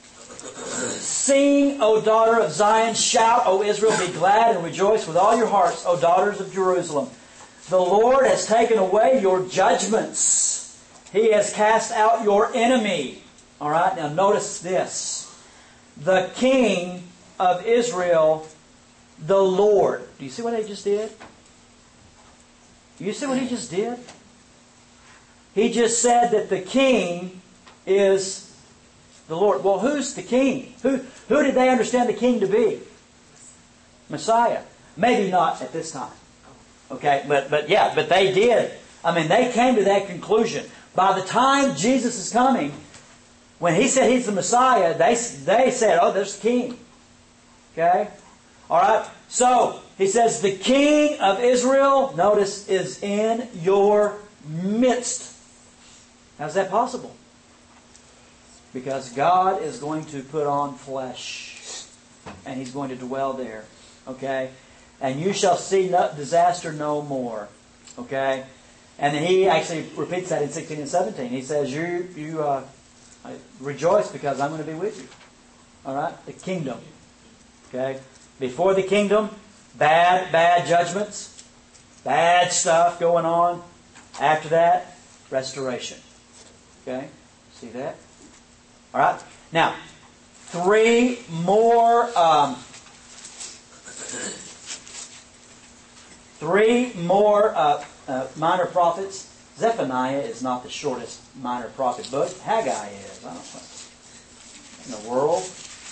Sing, O daughter of Zion. Shout, O Israel. Be glad and rejoice with all your hearts, O daughters of Jerusalem. The Lord has taken away your judgments. He has cast out your enemy. All right, now notice this. The King of Israel, the Lord. Do you see what he just did? Do you see what he just did? He just said that the King is the Lord. Well, who's the King? Who, who did they understand the King to be? Messiah. Maybe not at this time. Okay, but, but yeah, but they did. I mean, they came to that conclusion. By the time Jesus is coming, when he said he's the Messiah, they, they said, oh, there's the King. Okay? All right? So, he says, the King of Israel, notice, is in your midst. How's that possible? Because God is going to put on flesh. And He's going to dwell there. Okay? And you shall see no disaster no more. Okay? And then He actually repeats that in sixteen and seventeen. He says, you, you uh, rejoice because I'm going to be with you. All right? The kingdom. Okay? Before the kingdom, bad, bad judgments. Bad stuff going on. After that, restoration. Okay? See that? All right? Now, three more... Um, Three more uh, uh, minor prophets. Zephaniah is not the shortest minor prophet book. Haggai is. I don't know. In the world?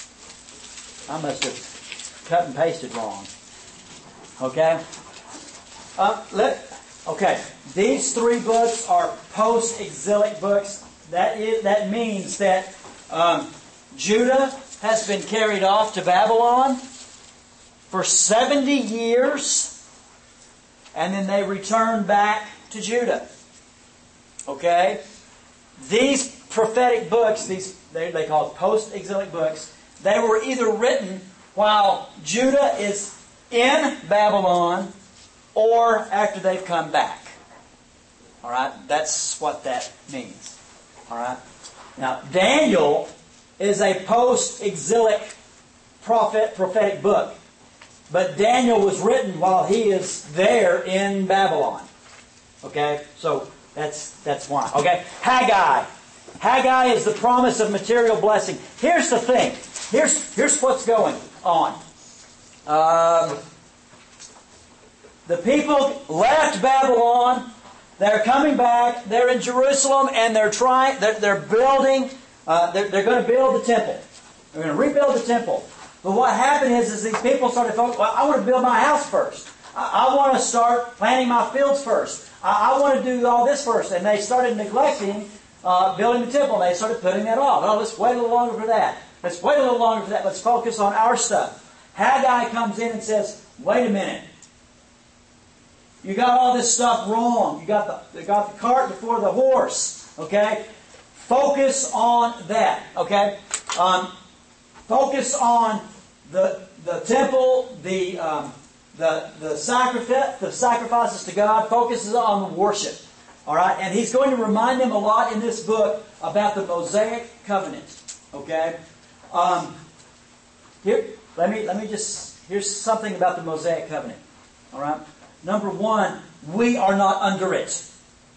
I must have cut and pasted wrong. Okay? Uh, let, okay. These three books are post-exilic books. That is, that means that um, Judah has been carried off to Babylon for seventy years. And then they return back to Judah. Okay? These prophetic books, these they, they call it post-exilic books, they were either written while Judah is in Babylon or after they've come back. Alright? That's what that means. Alright? Now, Daniel is a post-exilic prophet, prophetic book. But Daniel was written while he is there in Babylon. Okay? So, that's that's why. Okay? Haggai. Haggai is the promise of material blessing. Here's the thing. Here's, here's what's going on. Um, the people left Babylon. They're coming back. They're in Jerusalem and they're trying, they're, they're building, uh, they're, they're going to build the temple. They're going to rebuild the temple. But what happened is, is these people started focusing, well, I want to build my house first. I, I want to start planting my fields first. I, I want to do all this first. And they started neglecting uh, building the temple. And they started putting that off. Oh, let's wait a little longer for that. Let's wait a little longer for that. Let's focus on our stuff. Haggai comes in and says, wait a minute. You got all this stuff wrong. You got the, you got the cart before the horse. Okay? Focus on that. Okay? Um, Focus on the the temple, the um, the the sacrifice, the sacrifices to God. Focuses on the worship. All right, and he's going to remind them a lot in this book about the Mosaic covenant. Okay, um, here let me let me just here's something about the Mosaic covenant. All right, number one, we are not under it.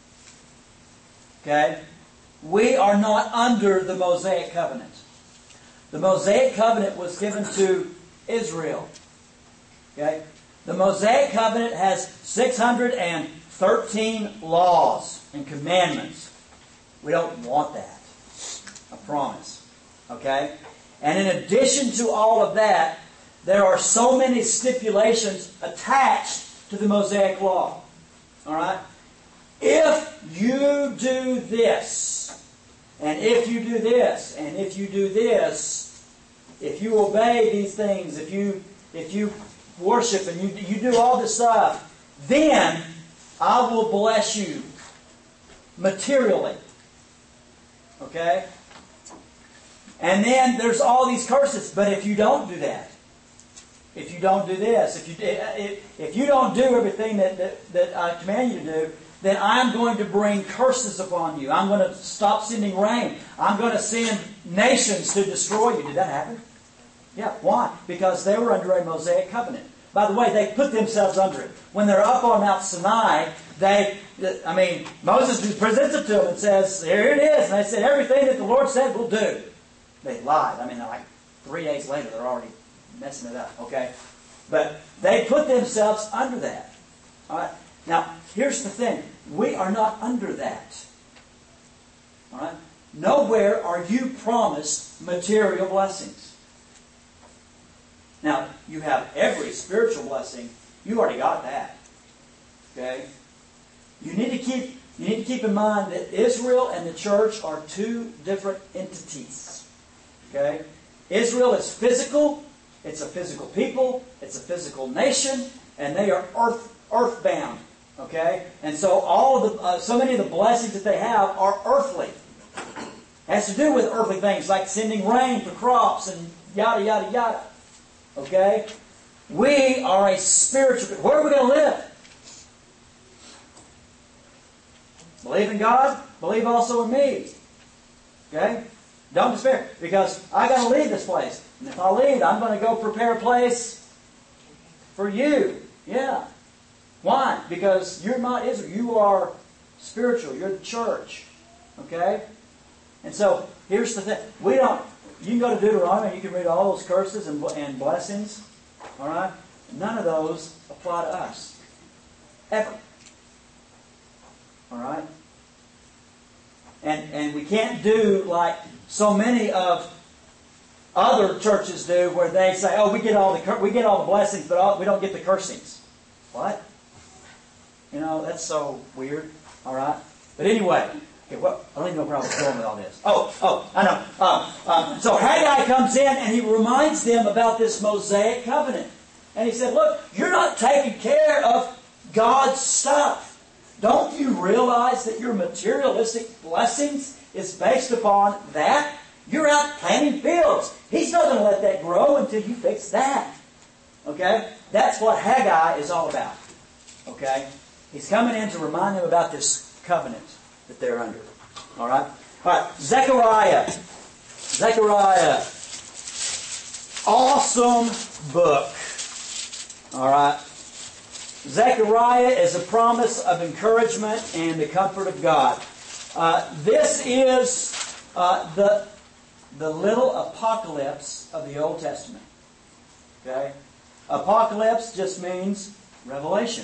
Okay, we are not under the Mosaic covenant. The Mosaic covenant was given to Israel. Okay? The Mosaic covenant has six hundred thirteen laws and commandments. We don't want that. I promise. Okay? And in addition to all of that, there are so many stipulations attached to the Mosaic law. Alright? If you do this, and if you do this, and if you do this, if you obey these things, if you if you worship and you you do all this stuff, then I will bless you materially. Okay? And then there's all these curses. But if you don't do that, if you don't do this, if you if, if you don't do everything that, that, that I command you to do, then I'm going to bring curses upon you. I'm going to stop sending rain. I'm going to send nations to destroy you. Did that happen? Yeah. Why? Because they were under a Mosaic covenant. By the way, they put themselves under it. When they're up on Mount Sinai, they, I mean, Moses presents it to them and says, here it is. And they said, everything that the Lord said we'll do. They lied. I mean, like three days later, they're already messing it up. Okay? But they put themselves under that. All right? Now, here's the thing. We are not under that. All right? Nowhere are you promised material blessings. Now, you have every spiritual blessing. You already got that. Okay? You need to keep you need to keep in mind that Israel and the church are two different entities. Okay? Israel is physical. It's a physical people. It's a physical nation, and they are earth earthbound. Okay? And so all of the uh, so many of the blessings that they have are earthly. It has to do with earthly things like sending rain for crops and yada yada yada. Okay? We are a spiritual... Where are we going to live? Believe in God. Believe also in me. Okay? Don't despair. Because I got to leave this place. And if I leave, I'm going to go prepare a place for you. Yeah. Why? Because you're not Israel. You are spiritual. You're the church. Okay? And so, here's the thing. We don't... You can go to Deuteronomy and you can read all those curses and, and blessings. All right? None of those apply to us. Ever. All right? And, and we can't do like so many of other churches do where they say, oh, we get all the we get all the blessings, but all, we don't get the cursings. What? You know, that's so weird. All right? But anyway... Okay, well, I don't even know where I was going with all this. Oh, oh, I know. Uh, um, so Haggai comes in and he reminds them about this Mosaic covenant. And he said, look, you're not taking care of God's stuff. Don't you realize that your materialistic blessings is based upon that? You're out planting fields. He's not going to let that grow until you fix that. Okay? That's what Haggai is all about. Okay? He's coming in to remind them about this covenant that they're under. All right? All right. Zechariah. Zechariah. Awesome book. All right. Zechariah is a promise of encouragement and the comfort of God. Uh, this is uh, the, the little apocalypse of the Old Testament. Okay? Apocalypse just means revelation.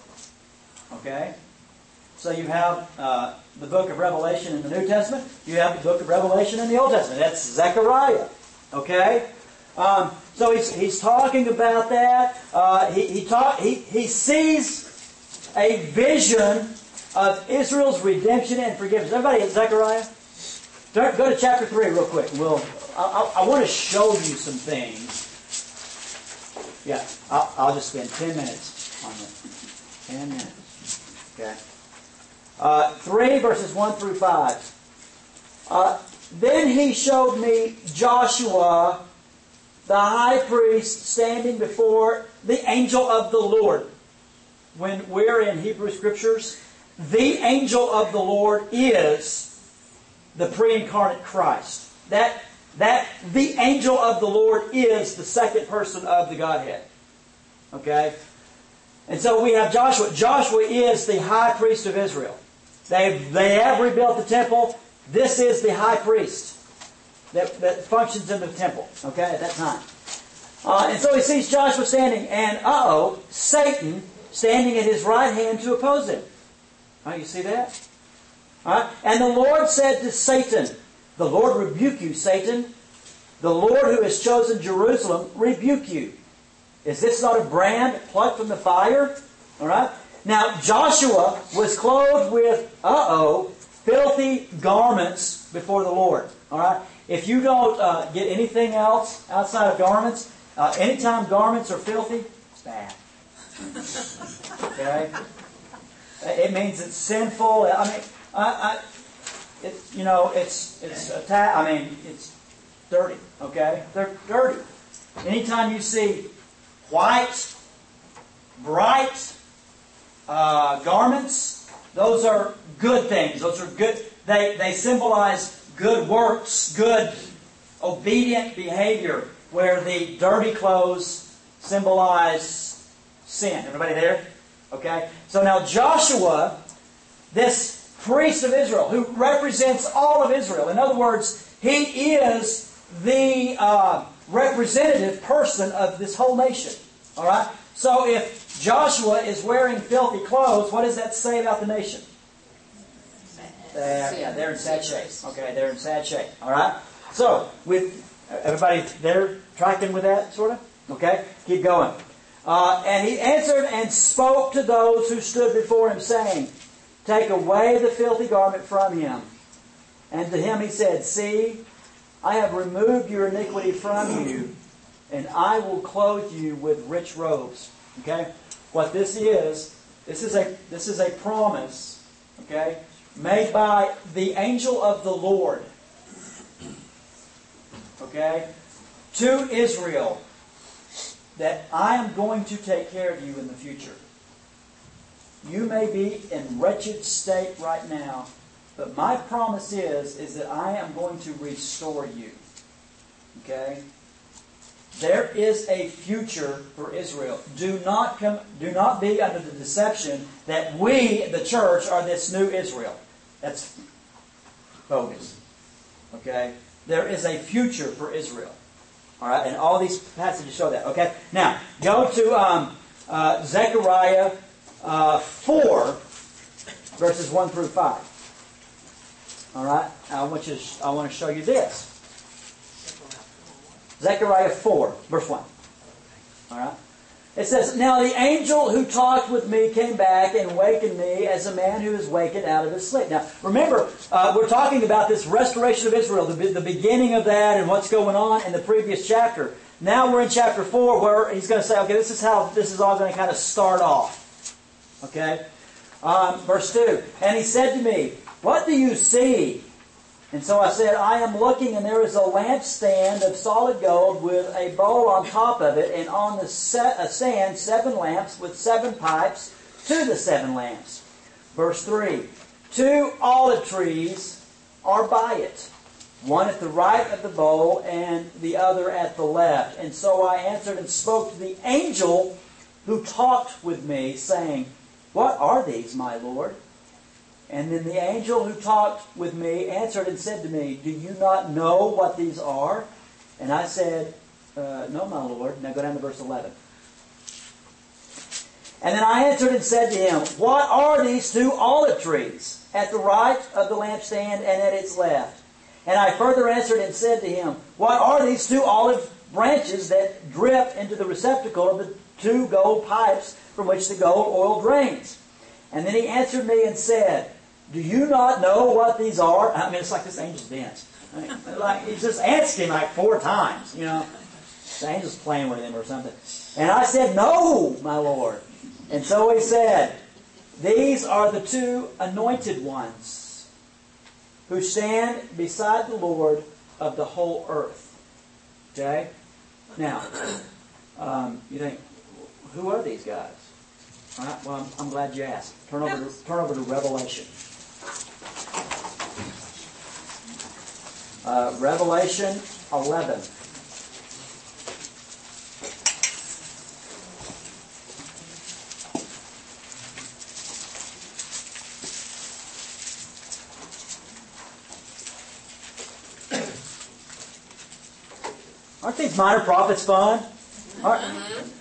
Okay? So you have uh, the book of Revelation in the New Testament. You have the book of Revelation in the Old Testament. That's Zechariah. Okay? Um, so he's, he's talking about that. Uh, he, he, talk, he, he sees a vision of Israel's redemption and forgiveness. Everybody at Zechariah? Go to chapter three real quick. We'll, I, I, I want to show you some things. Yeah, I'll, I'll just spend ten minutes on it. Ten minutes. Okay. Uh, three verses one through five. Uh, then he showed me Joshua, the high priest, standing before the angel of the Lord. When we're in Hebrew Scriptures, the angel of the Lord is the pre-incarnate Christ. That, that the angel of the Lord is the second person of the Godhead. Okay? And so we have Joshua. Joshua is the high priest of Israel. They they have rebuilt the temple. This is the high priest that, that functions in the temple. Okay, at that time. Uh, and so he sees Joshua standing, and uh-oh, Satan standing at his right hand to oppose him. Oh, you see that? All right? And the Lord said to Satan, the Lord rebuke you, Satan. The Lord who has chosen Jerusalem rebuke you. Is this not a brand plucked from the fire? All right? Now, Joshua was clothed with, uh-oh, filthy garments before the Lord. All right? If you don't uh, get anything else outside of garments, uh, anytime garments are filthy, it's bad. Okay? It means it's sinful. I mean, I, I, it, you know, it's it's atta- I mean, it's dirty. Okay, they're dirty. Anytime you see white, bright uh, garments, those are good things. Those are good. They they symbolize good works, good obedient behavior. Where the dirty clothes symbolize sin. Everybody there? Okay. So now Joshua, this priest of Israel, who represents all of Israel. In other words, he is the uh, representative person of this whole nation. All right. So if Joshua is wearing filthy clothes, what does that say about the nation? Uh, yeah, they're in sad shape. Okay, they're in sad shape. All right. So with everybody there tracking with that, sort of? Okay, keep going. Uh, and he answered and spoke to those who stood before him, saying, take away the filthy garment from him. And to him he said, see, I have removed your iniquity from you, and I will clothe you with rich robes. Okay? What this is, this is a this is a promise, okay, made by the angel of the Lord. Okay? To Israel, that I am going to take care of you in the future. You may be in wretched state right now, but my promise is, is that I am going to restore you. Okay? There is a future for Israel. Do not come, do not be under the deception that we, the church, are this new Israel. That's bogus. Okay? There is a future for Israel. All right, and all these passages show that. Okay, now go to um, uh, Zechariah uh, four, verses one through five. All right, I want you. To, I want to show you this. Zechariah four, verse one. All right. It says, now the angel who talked with me came back and wakened me as a man who is wakened out of his sleep. Now, remember, uh, we're talking about this restoration of Israel, the, the beginning of that and what's going on in the previous chapter. Now we're in chapter four where he's going to say, okay, this is how this is all going to kind of start off. Okay? Um, verse two. And he said to me, what do you see? And so I said, I am looking, and there is a lampstand of solid gold with a bowl on top of it, and on the set, uh, stand seven lamps with seven pipes to the seven lamps. Verse three. Two olive trees are by it, one at the right of the bowl and the other at the left. And so I answered and spoke to the angel who talked with me, saying, what are these, my Lord? And then the angel who talked with me answered and said to me, do you not know what these are? And I said, uh, no, my Lord. Now go down to verse eleven. And then I answered and said to him, what are these two olive trees at the right of the lampstand and at its left? And I further answered and said to him, what are these two olive branches that drip into the receptacle of the two gold pipes from which the gold oil drains? And then he answered me and said, do you not know what these are? I mean, it's like this angel's dance. I mean, like he's just asking like four times, you know. The angel's playing with him or something. And I said, no, my Lord. And so he said, these are the two anointed ones who stand beside the Lord of the whole earth. Okay? Now, um, you think, who are these guys? All right, well, I'm, I'm glad you asked. Turn over to, turn over to Revelation. Uh, Revelation eleven. Aren't these minor prophets fun? All right.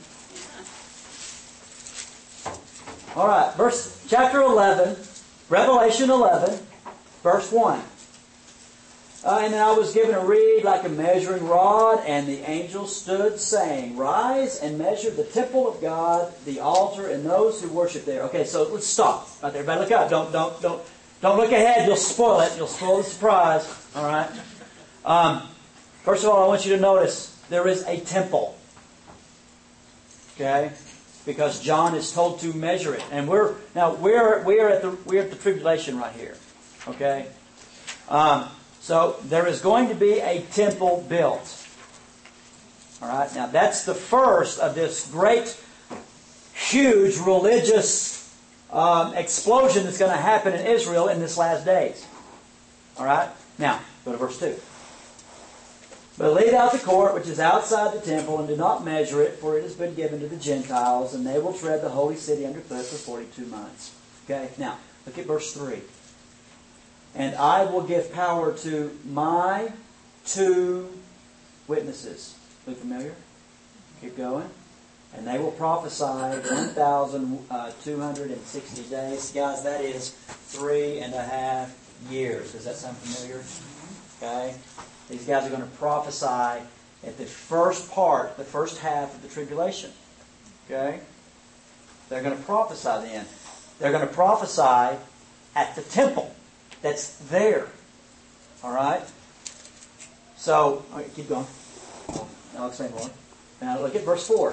All right, verse chapter eleven, Revelation eleven, verse one. Uh, and then I was given a reed like a measuring rod, and the angel stood saying, rise and measure the temple of God, the altar, and those who worship there. Okay, so let's stop right there. Everybody look up. Don't, don't, don't, don't look ahead. You'll spoil it. You'll spoil the surprise. All right. Um, first of all, I want you to notice there is a temple. Okay. because John is told to measure it. And we're now we're we're at the we're at the tribulation right here. Okay? Um, so there is going to be a temple built. All right? Now that's the first of this great, huge religious um, explosion that's going to happen in Israel in this last days. All right? Now, go to verse two. But lead out the court which is outside the temple, and do not measure it, for it has been given to the Gentiles, and they will tread the holy city underfoot for forty-two months. Okay? Now, look at verse three. And I will give power to my two witnesses. Look familiar? Keep going. And they will prophesy one thousand two hundred sixty days. Guys, that is three and a half years. Does that sound familiar? Okay? These guys are going to prophesy at the first part, the first half of the tribulation. Okay? They're going to prophesy then. They're going to prophesy at the temple that's there. All right? So, all right, keep going. I'll explain more. Now look at verse four.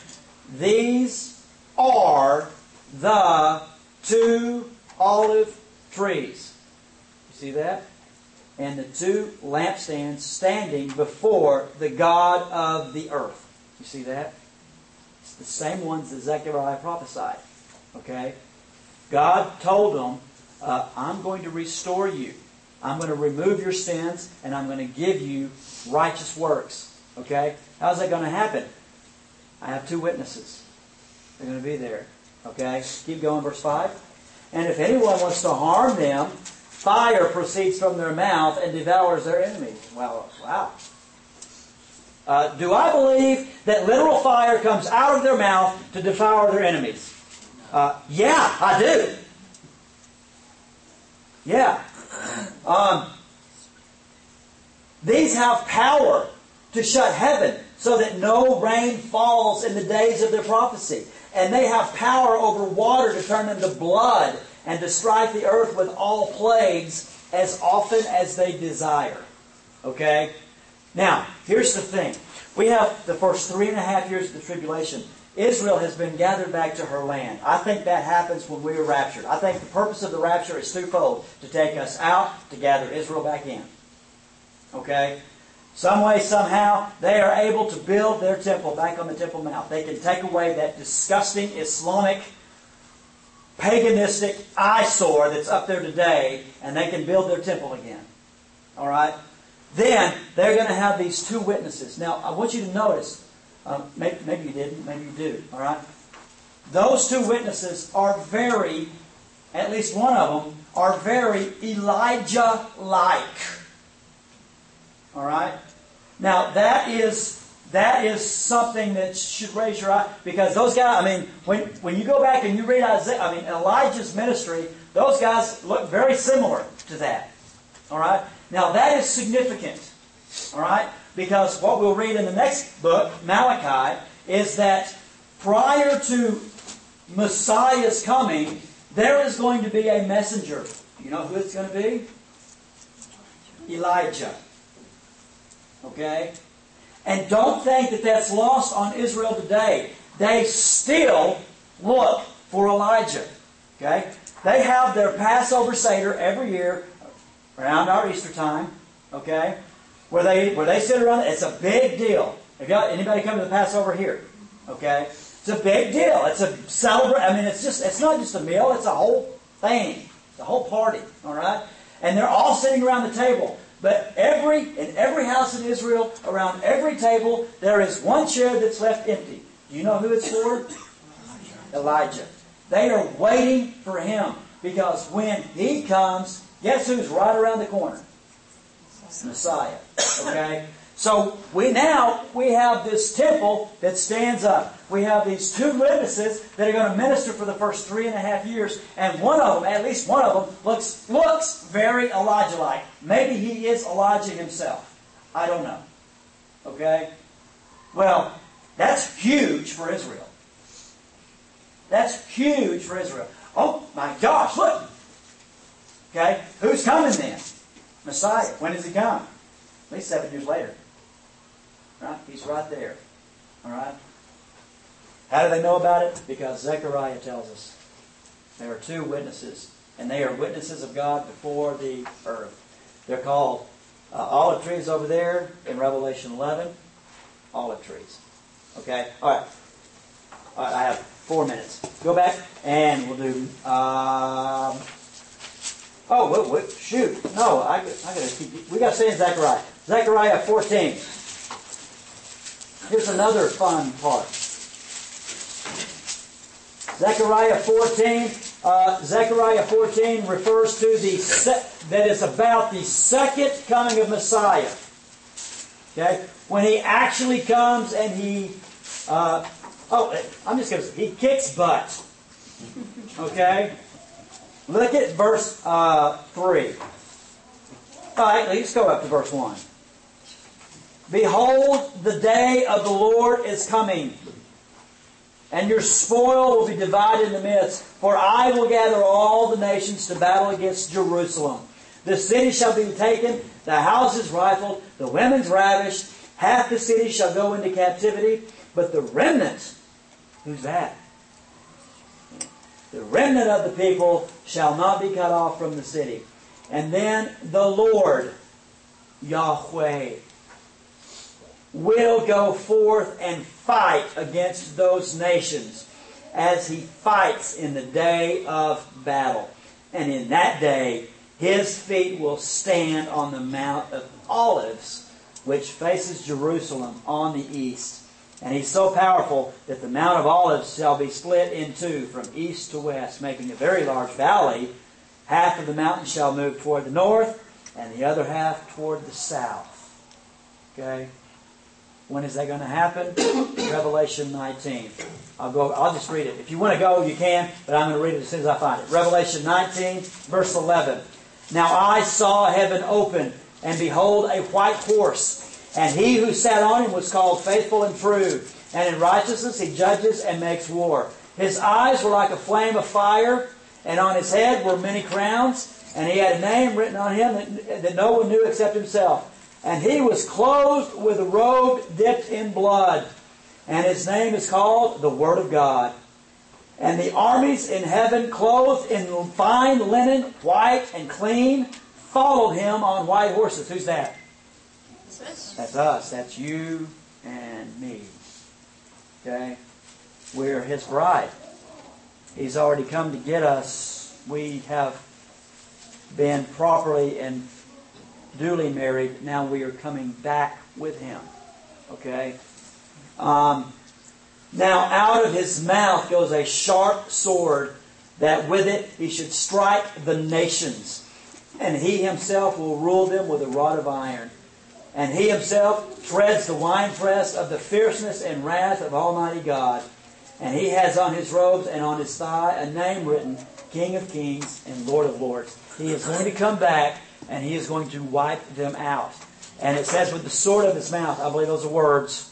These are the two olive trees. You see that? And the two lampstands standing before the God of the earth. You see that? It's the same ones that Zechariah prophesied. Okay? God told them, uh, I'm going to restore you. I'm going to remove your sins, and I'm going to give you righteous works. Okay? How's that going to happen? I have two witnesses. They're going to be there. Okay? Keep going, verse five. And if anyone wants to harm them, fire proceeds from their mouth and devours their enemies. Well, wow. Uh, do I believe that literal fire comes out of their mouth to devour their enemies? Uh, yeah, I do. Yeah. Um, these have power to shut heaven so that no rain falls in the days of their prophecy. And they have power over water to turn into blood and to strike the earth with all plagues as often as they desire. Okay? Now, here's the thing. We have the first three and a half years of the tribulation. Israel has been gathered back to her land. I think that happens when we are raptured. I think the purpose of the rapture is twofold. To take us out, to gather Israel back in. Okay? Some way, somehow, they are able to build their temple back on the Temple Mount. They can take away that disgusting Islamic, paganistic eyesore that's up there today, and they can build their temple again. All right? Then, they're going to have these two witnesses. Now, I want you to notice, um, maybe, maybe you didn't, maybe you do, all right? Those two witnesses are very, at least one of them, are very Elijah-like. All right? Now, that is that is something that should raise your eye, because those guys, I mean, when, when you go back and you read Isaiah, I mean, Elijah's ministry, those guys look very similar to that. All right? Now, that is significant. All right? Because what we'll read in the next book, Malachi, is that prior to Messiah's coming, there is going to be a messenger. You know who it's going to be? Elijah. Okay? And don't think that that's lost on Israel today. They still look for Elijah. Okay? They have their Passover Seder every year around our Easter time. Okay? Where they where they sit around. It's a big deal. Have you got anybody come to the Passover here? Okay? It's a big deal. It's a celebration. I mean, it's just it's not just a meal. It's a whole thing. It's a whole party. All right? And they're all sitting around the table. But every in every house in Israel, around every table, there is one chair that's left empty. Do you know who it's for? Elijah. They are waiting for him. Because when he comes, guess who's right around the corner? Messiah. Okay? So we now we have this temple that stands up. We have these two witnesses that are going to minister for the first three and a half years, and one of them, at least one of them, looks looks very Elijah-like. Maybe he is Elijah himself. I don't know. Okay? Well, that's huge for Israel. That's huge for Israel. Oh my gosh, look! Okay? Who's coming then? Messiah. When does he come? At least seven years later. Right? He's right there. All right? How do they know about it? Because Zechariah tells us. There are two witnesses, and they are witnesses of God before the earth. They're called uh, olive trees over there in Revelation eleven. Olive trees. Okay? All right. All right, I have four minutes. Go back, and we'll do... Um, oh, wait, wait, shoot. No, I, I got to keep... We got to stay in Zechariah. Zechariah fourteen. Here's another fun part. Zechariah fourteen. Uh, Zechariah fourteen refers to the se- that is about the second coming of Messiah. Okay, when he actually comes and he, uh, oh, I'm just going to say he kicks butt. Okay, look at verse uh, three. All right, let's go up to verse one. Behold, the day of the Lord is coming, and your spoil will be divided in the midst. For I will gather all the nations to battle against Jerusalem. The city shall be taken, the houses rifled, the women's ravished. Half the city shall go into captivity, but the remnant, who's that? The remnant of the people shall not be cut off from the city. And then the Lord, Yahweh, will go forth and fight against those nations as he fights in the day of battle. And in that day, his feet will stand on the Mount of Olives, which faces Jerusalem on the east. And he's so powerful that the Mount of Olives shall be split in two from east to west, making a very large valley. Half of the mountain shall move toward the north, and the other half toward the south. Okay? When is that going to happen? Revelation nineteen. I'll go. I'll just read it. If you want to go, you can, but I'm going to read it as soon as I find it. Revelation nineteen, verse eleven. Now I saw heaven open, and behold, a white horse. And he who sat on him was called Faithful and True. And in righteousness he judges and makes war. His eyes were like a flame of fire, and on his head were many crowns. And he had a name written on him that, that no one knew except himself. And he was clothed with a robe dipped in blood. And his name is called the Word of God. And the armies in heaven, clothed in fine linen, white and clean, followed him on white horses. Who's that? That's us. That's you and me. Okay? We're his bride. He's already come to get us. We have been properly and duly married. Now we are coming back with him. Okay? Um, now out of his mouth goes a sharp sword, that with it he should strike the nations. And he himself will rule them with a rod of iron. And he himself treads the winepress of the fierceness and wrath of Almighty God. And he has on his robes and on his thigh a name written, King of Kings and Lord of Lords. He is going to come back, and he is going to wipe them out. And it says with the sword of his mouth, I believe those are words.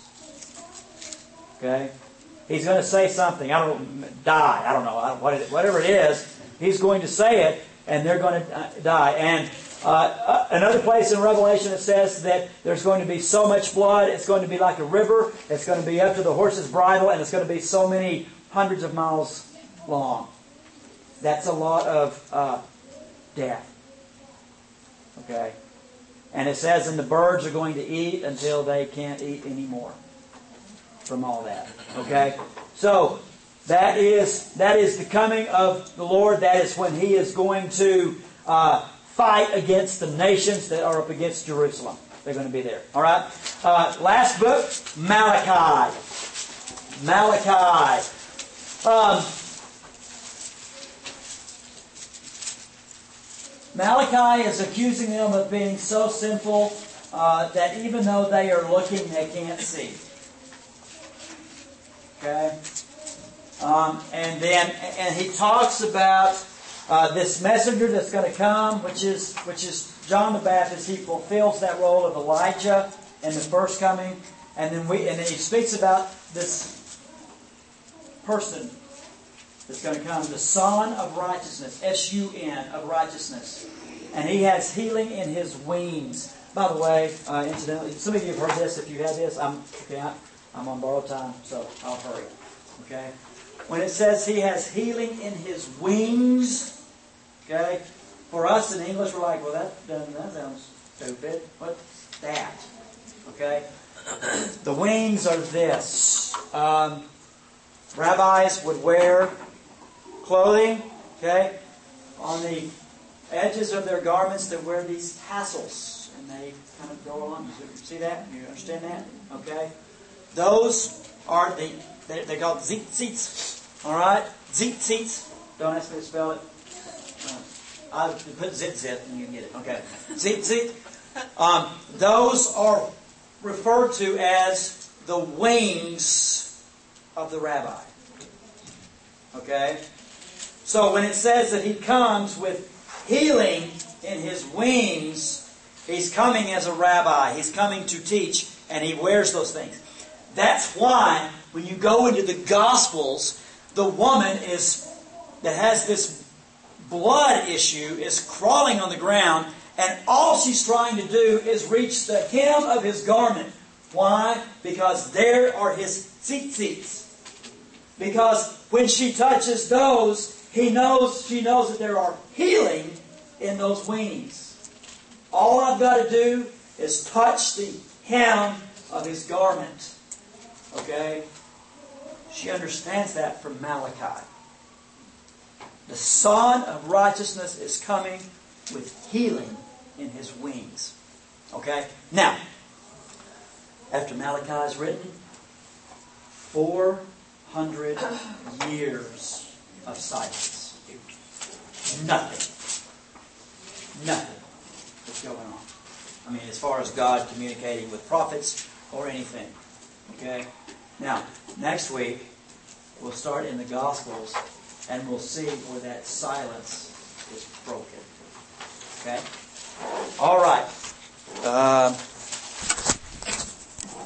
Okay? He's going to say something. I don't know, die. I don't know. I don't, whatever it is, he's going to say it, and they're going to die. And uh, another place in Revelation it says that there's going to be so much blood, it's going to be like a river. It's going to be up to the horse's bridle, and it's going to be so many hundreds of miles long. That's a lot of uh, death. Okay? And it says, and the birds are going to eat until they can't eat anymore from all that. Okay? So, that is that is the coming of the Lord. That is when He is going to uh, fight against the nations that are up against Jerusalem. They're going to be there. All right? Uh, last book, Malachi. Malachi. Um, Malachi is accusing them of being so sinful uh, that even though they are looking, they can't see. Okay? Um, and then, and he talks about uh, this messenger that's going to come, which is which is John the Baptist. He fulfills that role of Elijah in the first coming, and then we and then he speaks about this person that's going to come, the Son of Righteousness, S U N of righteousness, and he has healing in his wings. By the way, uh, incidentally, some of you have heard this. If you had this, I'm okay. I'm on borrowed time, so I'll hurry. Okay? When it says He has healing in His wings, okay? For us in English, we're like, well, that, that sounds stupid. What's that? Okay? The wings are this. Um, rabbis would wear clothing, okay? On the edges of their garments, they wear these tassels. And they kind of go along. You see that? You understand that? Okay? Those are the, they're, they're called tzitzits. Alright? Tzitzits. Don't ask me to spell it. Uh, I'll put zit zit and you can get it. Okay. Tzitzit. Um, those are referred to as the wings of the rabbi. Okay? So when it says that He comes with healing in His wings, He's coming as a rabbi. He's coming to teach, and He wears those things. That's why when you go into the Gospels, the woman is that has this blood issue is crawling on the ground, and all she's trying to do is reach the hem of His garment. Why? Because there are His tzitzits. Because when she touches those, he knows, she knows that there are healing in those wings. All I've got to do is touch the hem of His garment. Okay? She understands that from Malachi. The Son of Righteousness is coming with healing in His wings. Okay? Now, after Malachi is written, four hundred years of silence. Nothing. Nothing is going on. I mean, as far as God communicating with prophets or anything. Okay? Now, next week, we'll start in the Gospels, and we'll see where that silence is broken. Okay? All right.